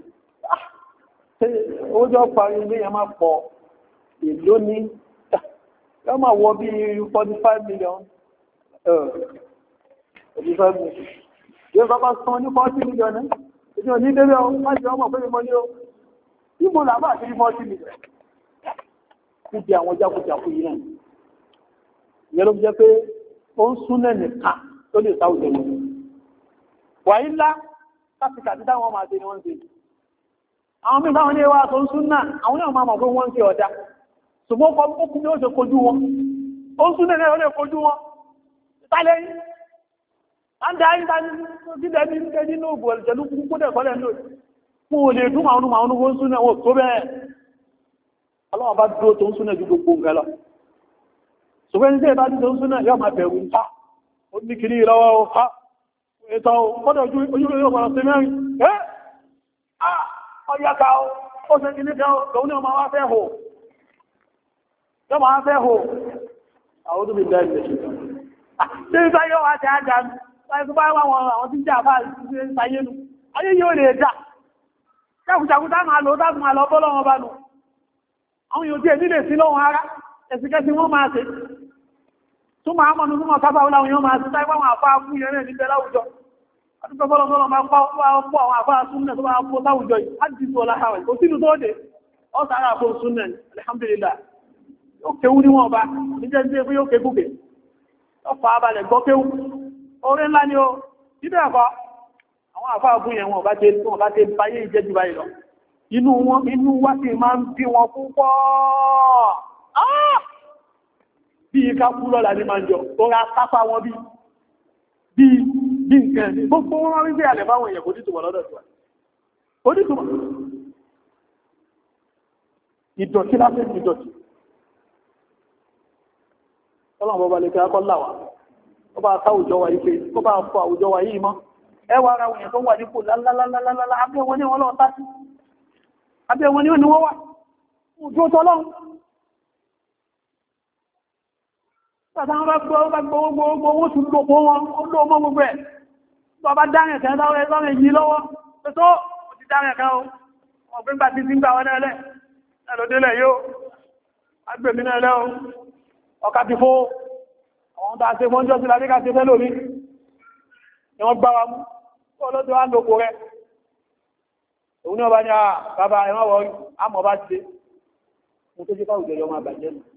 owó jọ parí ilé yẹn máa pọ̀ èlò ní yọ máa wọ bí 45 million 45 million yóò bá bá sán ní 40 million ní ìjọ ní débẹ̀ ọmọ láti ọmọ pé mọ́ ní ó níbo làbá àti 40 million níbi àwọn jákùjákù yìí náà ìyẹn ló jẹ́ pé ó ń súnlẹ̀ nìkan tó lè sáwùjẹ wọn wà ńlá káfíkà tí táwọn máa ṣe ni wọ́n ṣe àwọn mìíràn wọn ní wá tó ń súnnà àwọn náà máa mọ̀ pé wọ́n ń ṣe ọ̀dá ṣùgbọ́n ọkùnrin ó ṣe kojú wọn ó ń súnnà náà ó lè kojú wọn tálẹ́ yìí láńdá ìdílé nínú ògbò ìjẹ̀lú púpọ̀ dẹ̀kọ́lẹ̀ ní fún olè dún àwọn ọmọ ń súnnà wọn tó bẹ́ẹ̀ ọlọ́wọ́ bá dúró tó ń súnnà ju gbogbo nǹkan lọ ṣùgbọ́n ní tẹ́ bá dúró tó ń súnnà yóò máa bẹ̀rù ń ta ó ní kiri lọ́wọ́ ha ètò kọ́dọ̀ ojú yóò pàdà sí mẹ́rin ẹ́ ọyáka ó ṣe kí ní kan lòun ní ọmọ wá fẹ́ hò yọ́ máa fẹ́ hò àwọn tó bí bẹ́ẹ̀ lè ṣe tí ìgbà yóò wá ti ájá láì tó bá àwọn tí ń jà bá ṣayé nu ayé yóò lè dà jákùjákùtà máa lọ dákùn máa lọ bọ́ lọ́wọ́ bá nù àwọn yóò tí è nílè sí lọ́wọ́ ara ẹ̀sìnkẹ́sí wọ́n máa ṣe tó máa mọ̀nù tó mọ̀ káfà láwọn yóò máa ṣe táìpá àwọn àfáà fún yẹrẹ níbẹ̀ láwùjọ àtúkọ̀ bọ́lọ̀bọ́lọ̀ máa pọ̀ àwọn àfáà súnnà tó máa pọ̀ láwùjọ yìí á ti sọ láhàwẹ̀ kò sínú tó dé ọ́ sára àpò súnnà alhamdulillah yóò kéwú níwọ̀n bá níjẹ́ ní pé yóò ké gúgé ó fà abalẹ̀ gbọ́ kéwú orí ńlá ni ó bíbẹ̀ ẹ̀kọ́ àwọn àfáà fún yẹn wọn bá tẹ báyé ìjẹ́jú báyìí lọ inú wá sí máa ń bí wọn púpọ̀ bí i ká kú lọ́la ní máa ń jọ tó ra sápá wọn bí nǹkan ní gbogbo wọn rí bí alẹ̀ fáwọn èèyàn kò dìtùmọ̀ lọ́dọ̀ tí wà kò dìtùmọ̀ ìdọ̀tí lásẹ̀ ìdọ̀tí ọlọ́run bọ́bá lè kẹ́ akọ́ láwà ó bá sáwùjọ wa yìí pé ó bá fọ àwùjọ wa yìí mọ́ ẹwà ara wọ̀nyẹ̀ tó wà nípò lálálálálá abẹ́ wọn ní wọn lọ́ọ̀ tásí abẹ́ wọn ní wọn wà ojú tọ́lọ́run tàbí wọn bá gbogbo owó tún lòpó wọn ó lò mọ́ gbogbo ẹ̀ tó bá dárẹ̀ kẹ́ lọ́rẹ̀ yìí lọ́wọ́ pẹ̀tọ́ ó ti dárẹ̀ kẹ́ ọgbẹ́gbà tí ti ń gbà wọn ẹlẹ́ ẹlòdélẹ̀ yóò agbèmí náà lẹ́ ọkà ti fó àwọn tàà ṣe fọ́njọ́ sí láríkà ṣe fẹ́ lórí ni wọ́n gbá wa mú ọlọ́dọ́ wá lóko rẹ̀ òun ní ọba ní bàbá ẹ̀wọ̀n wọ́n àmọ́ bá ti mú tó jẹ́ káwùjọ yọ máa bàjẹ́ nù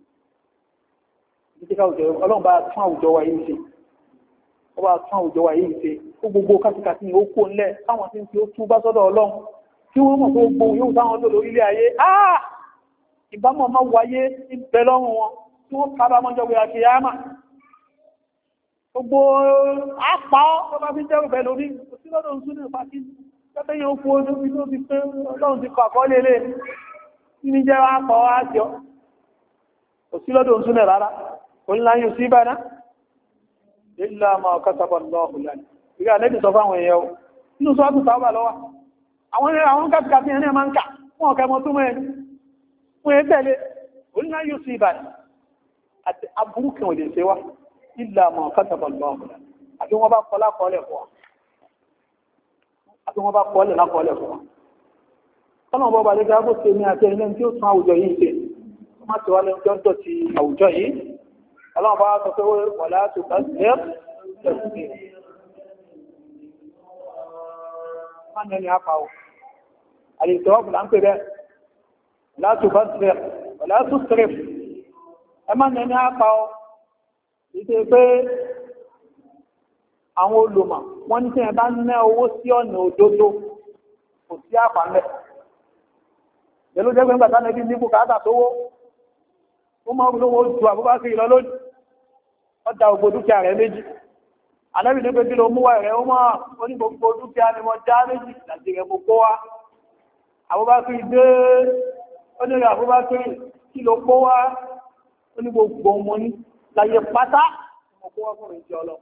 ọlọ́run bá tún àwùjọ wa yìí ṣe ó bá tún àwùjọ wa yìí ṣe ó gbogbo kásìkásì ó kó ńlẹ̀ táwọn tí ń fi ó tú bá sọ́dọ̀ ọlọ́run tí wọ́n mọ̀ tó gbogbo yóò táwọn tó lórí ilé ayé ìbámọ̀ máa wáyé ìbẹ̀ lọ́rùn wọn tí wọ́n kábà mọ́jọ́ wẹ̀ àti yáàmà gbogbo àpá tó bá fi jẹ́ ìbẹ̀ lórí kò sí lọ́dọ̀ òṣùnú ìpàtí tẹ́tẹ́ yóò fún ojú bí tó fi pé ọlọ́run ti kọ̀ àkọọ́lẹ̀ lé ní jẹ́ àpọ̀ àti ọ́ kò sí lọ́dọ̀ òṣùnú rárá قلنا يصيبنا إلا ما كتب الله لنا ìgbà lẹ́bí sọ fáwọn èèyàn inú sọ́ọ̀tù sábà lọ́wà àwọn kàtìkàtì ẹni ẹ̀mà ń kà fún ọ̀kẹ́ mọ́ túnmọ̀ ẹni fún ẹ tẹ́lé قلنا يصيبنا àti abúrúkẹ̀ òdè ṣe wá إلا ما كتب الله لنا àti wọ́n bá kọ́ lákọọ́lẹ̀ fún wa àti wọ́n bá kọ́ọ́lẹ̀ lákọọ́lẹ̀ fún wa tọ́nà bọ́ balẹ̀ gábó ṣe ní àti ẹni tí ó tún àwùjọ yìí ṣe má ti wá lẹ́jọ́ tó ti àwùjọ yìí ọlọ́run bá sọ pé wọ́n láti bá ṣẹ́p ẹ̀sùn máa nẹni àpàwọ̀ àlèsọ́ọ̀bù là ń pè bẹ́ láti bá ṣẹ́p wọ́n láti ṣẹ́p ẹ máa nẹni àpàwọ̀ ìṣe pé àwọn olùmọ̀ wọ́n ní tí ẹ bá ná owó sí ọ̀nà òdodo kò sí àpàmẹ́ pẹ̀lú jẹ́ pé ń gbàtà nẹ́bí ní bùkátà tówó ó mọ́ olówó ju àbúbákì lọ lónìí ọdá ògbò dúkìá rẹ̀ méjì alẹ́bì ní pé kí ló múwà rẹ̀ ó mọ́ oní gbogbo dúkìá ni wọ́n já méjì láti rẹ̀ mọ́ kó wá àbúbákì dé onírẹ̀ àbúbákì kí ló kó wá oní gbogbo mọ́ ní láyé pátá mọ́ kó wá fún ìjọ lọ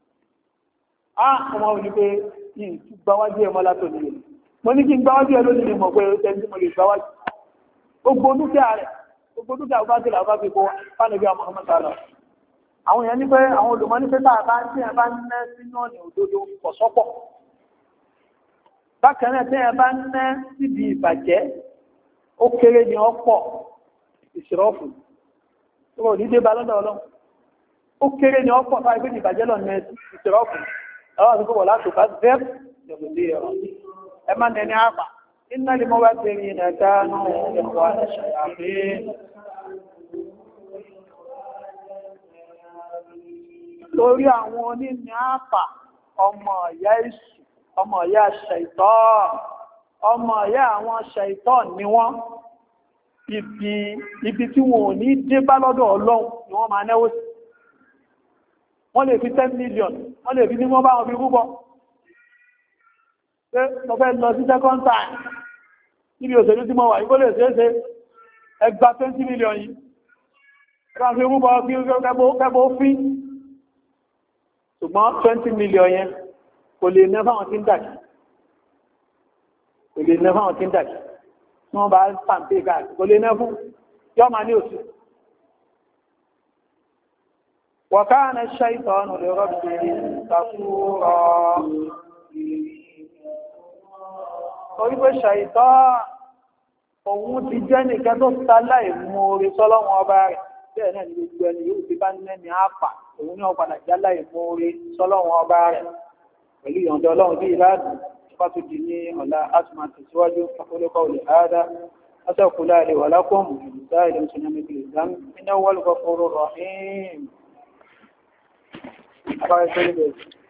ọmọ òní pé yìí gbáwájú ẹmọ́ látò nílé mo ní kí n gbáwájú ẹ lónìí mọ̀ pé tẹ́ntí mo lè gbáwájú gbogbo dúkìá rẹ̀ gbogbo dúkìá bá ti làbá fi kó fánàbí àwọn ọmọ sálọ àwọn èèyàn ní pé àwọn olùmọ̀ ní pé tààbá tí ẹ bá ń ná sínú ọ̀nà òdodo pọ̀ sọ́pọ̀ bákan náà tí ẹ bá ń ná síbi ìbàjẹ́ ó kéré ní ọ̀pọ̀ ìṣirọ́fù tó wọ́n ní dé bá lọ́dọ̀ ọlọ́run ó kéré ní ọ̀pọ̀ fáwọn ìgbé ìbàjẹ́ lọ ní ìṣirọ́fù ọlọ́run àti kó wọ̀ láti bá zẹ́p lọ́gbọ̀dé ẹ̀rọ ẹ má nẹni àpà iná lè mọ́ wá tẹ̀lé ìnàdá náà ẹ̀kọ́ àṣàyàfẹ́ torí àwọn oníní àpà ọmọ ìyá ìsù ọmọ ìyá ṣàìtọ́ ọmọ ìyá àwọn ṣàìtọ́ ni wọ́n ibi tí wọn ò ní dé bá lọ́dọ̀ ọlọ́run ni wọ́n máa náwó sí wọ́n lè fi 10 million wọ́n lè fi ní wọ́n bá wọn fi rúbọ pé mo fẹ́ lọ sí second time níbi òṣèlú tí mo wà yìí kó lè ṣeéṣe ẹgbà 20 million yìí ẹgbà fi rúbọ kí kẹ́bọ̀ fi ṣùgbọ́n 20 million yẹn kò lè ná fáwọn tí ń dàkì wọ́n bá pàǹpé gáàsì kò lè ná fún yọ́ ma ní òsì وكان الشيطان لربه كفورا torí pé ṣàìtọ́ òun ti jẹ́ nìkan tó sáláì mú orí sọ́lọ́wọ́n ọba rẹ̀ bẹ́ẹ̀ náà ni gbogbo ẹni yóò ti bá nẹ́ni àpà òun ní ọ̀padà jáláì mú orí sọ́lọ́wọ́n ọba rẹ̀ pẹ̀lú ìyọ̀ǹda ọlọ́run bí ìlàdùn pàtó di ní ọ̀la asma tẹ̀síwájú akólókọ̀ olè àádá asẹ́kùnlá ilẹ̀ wà lákòmù ìlúdá ilẹ̀ ìṣẹ̀nàmì ìlúdám iná wọ́lùkọ́ fóró rọ̀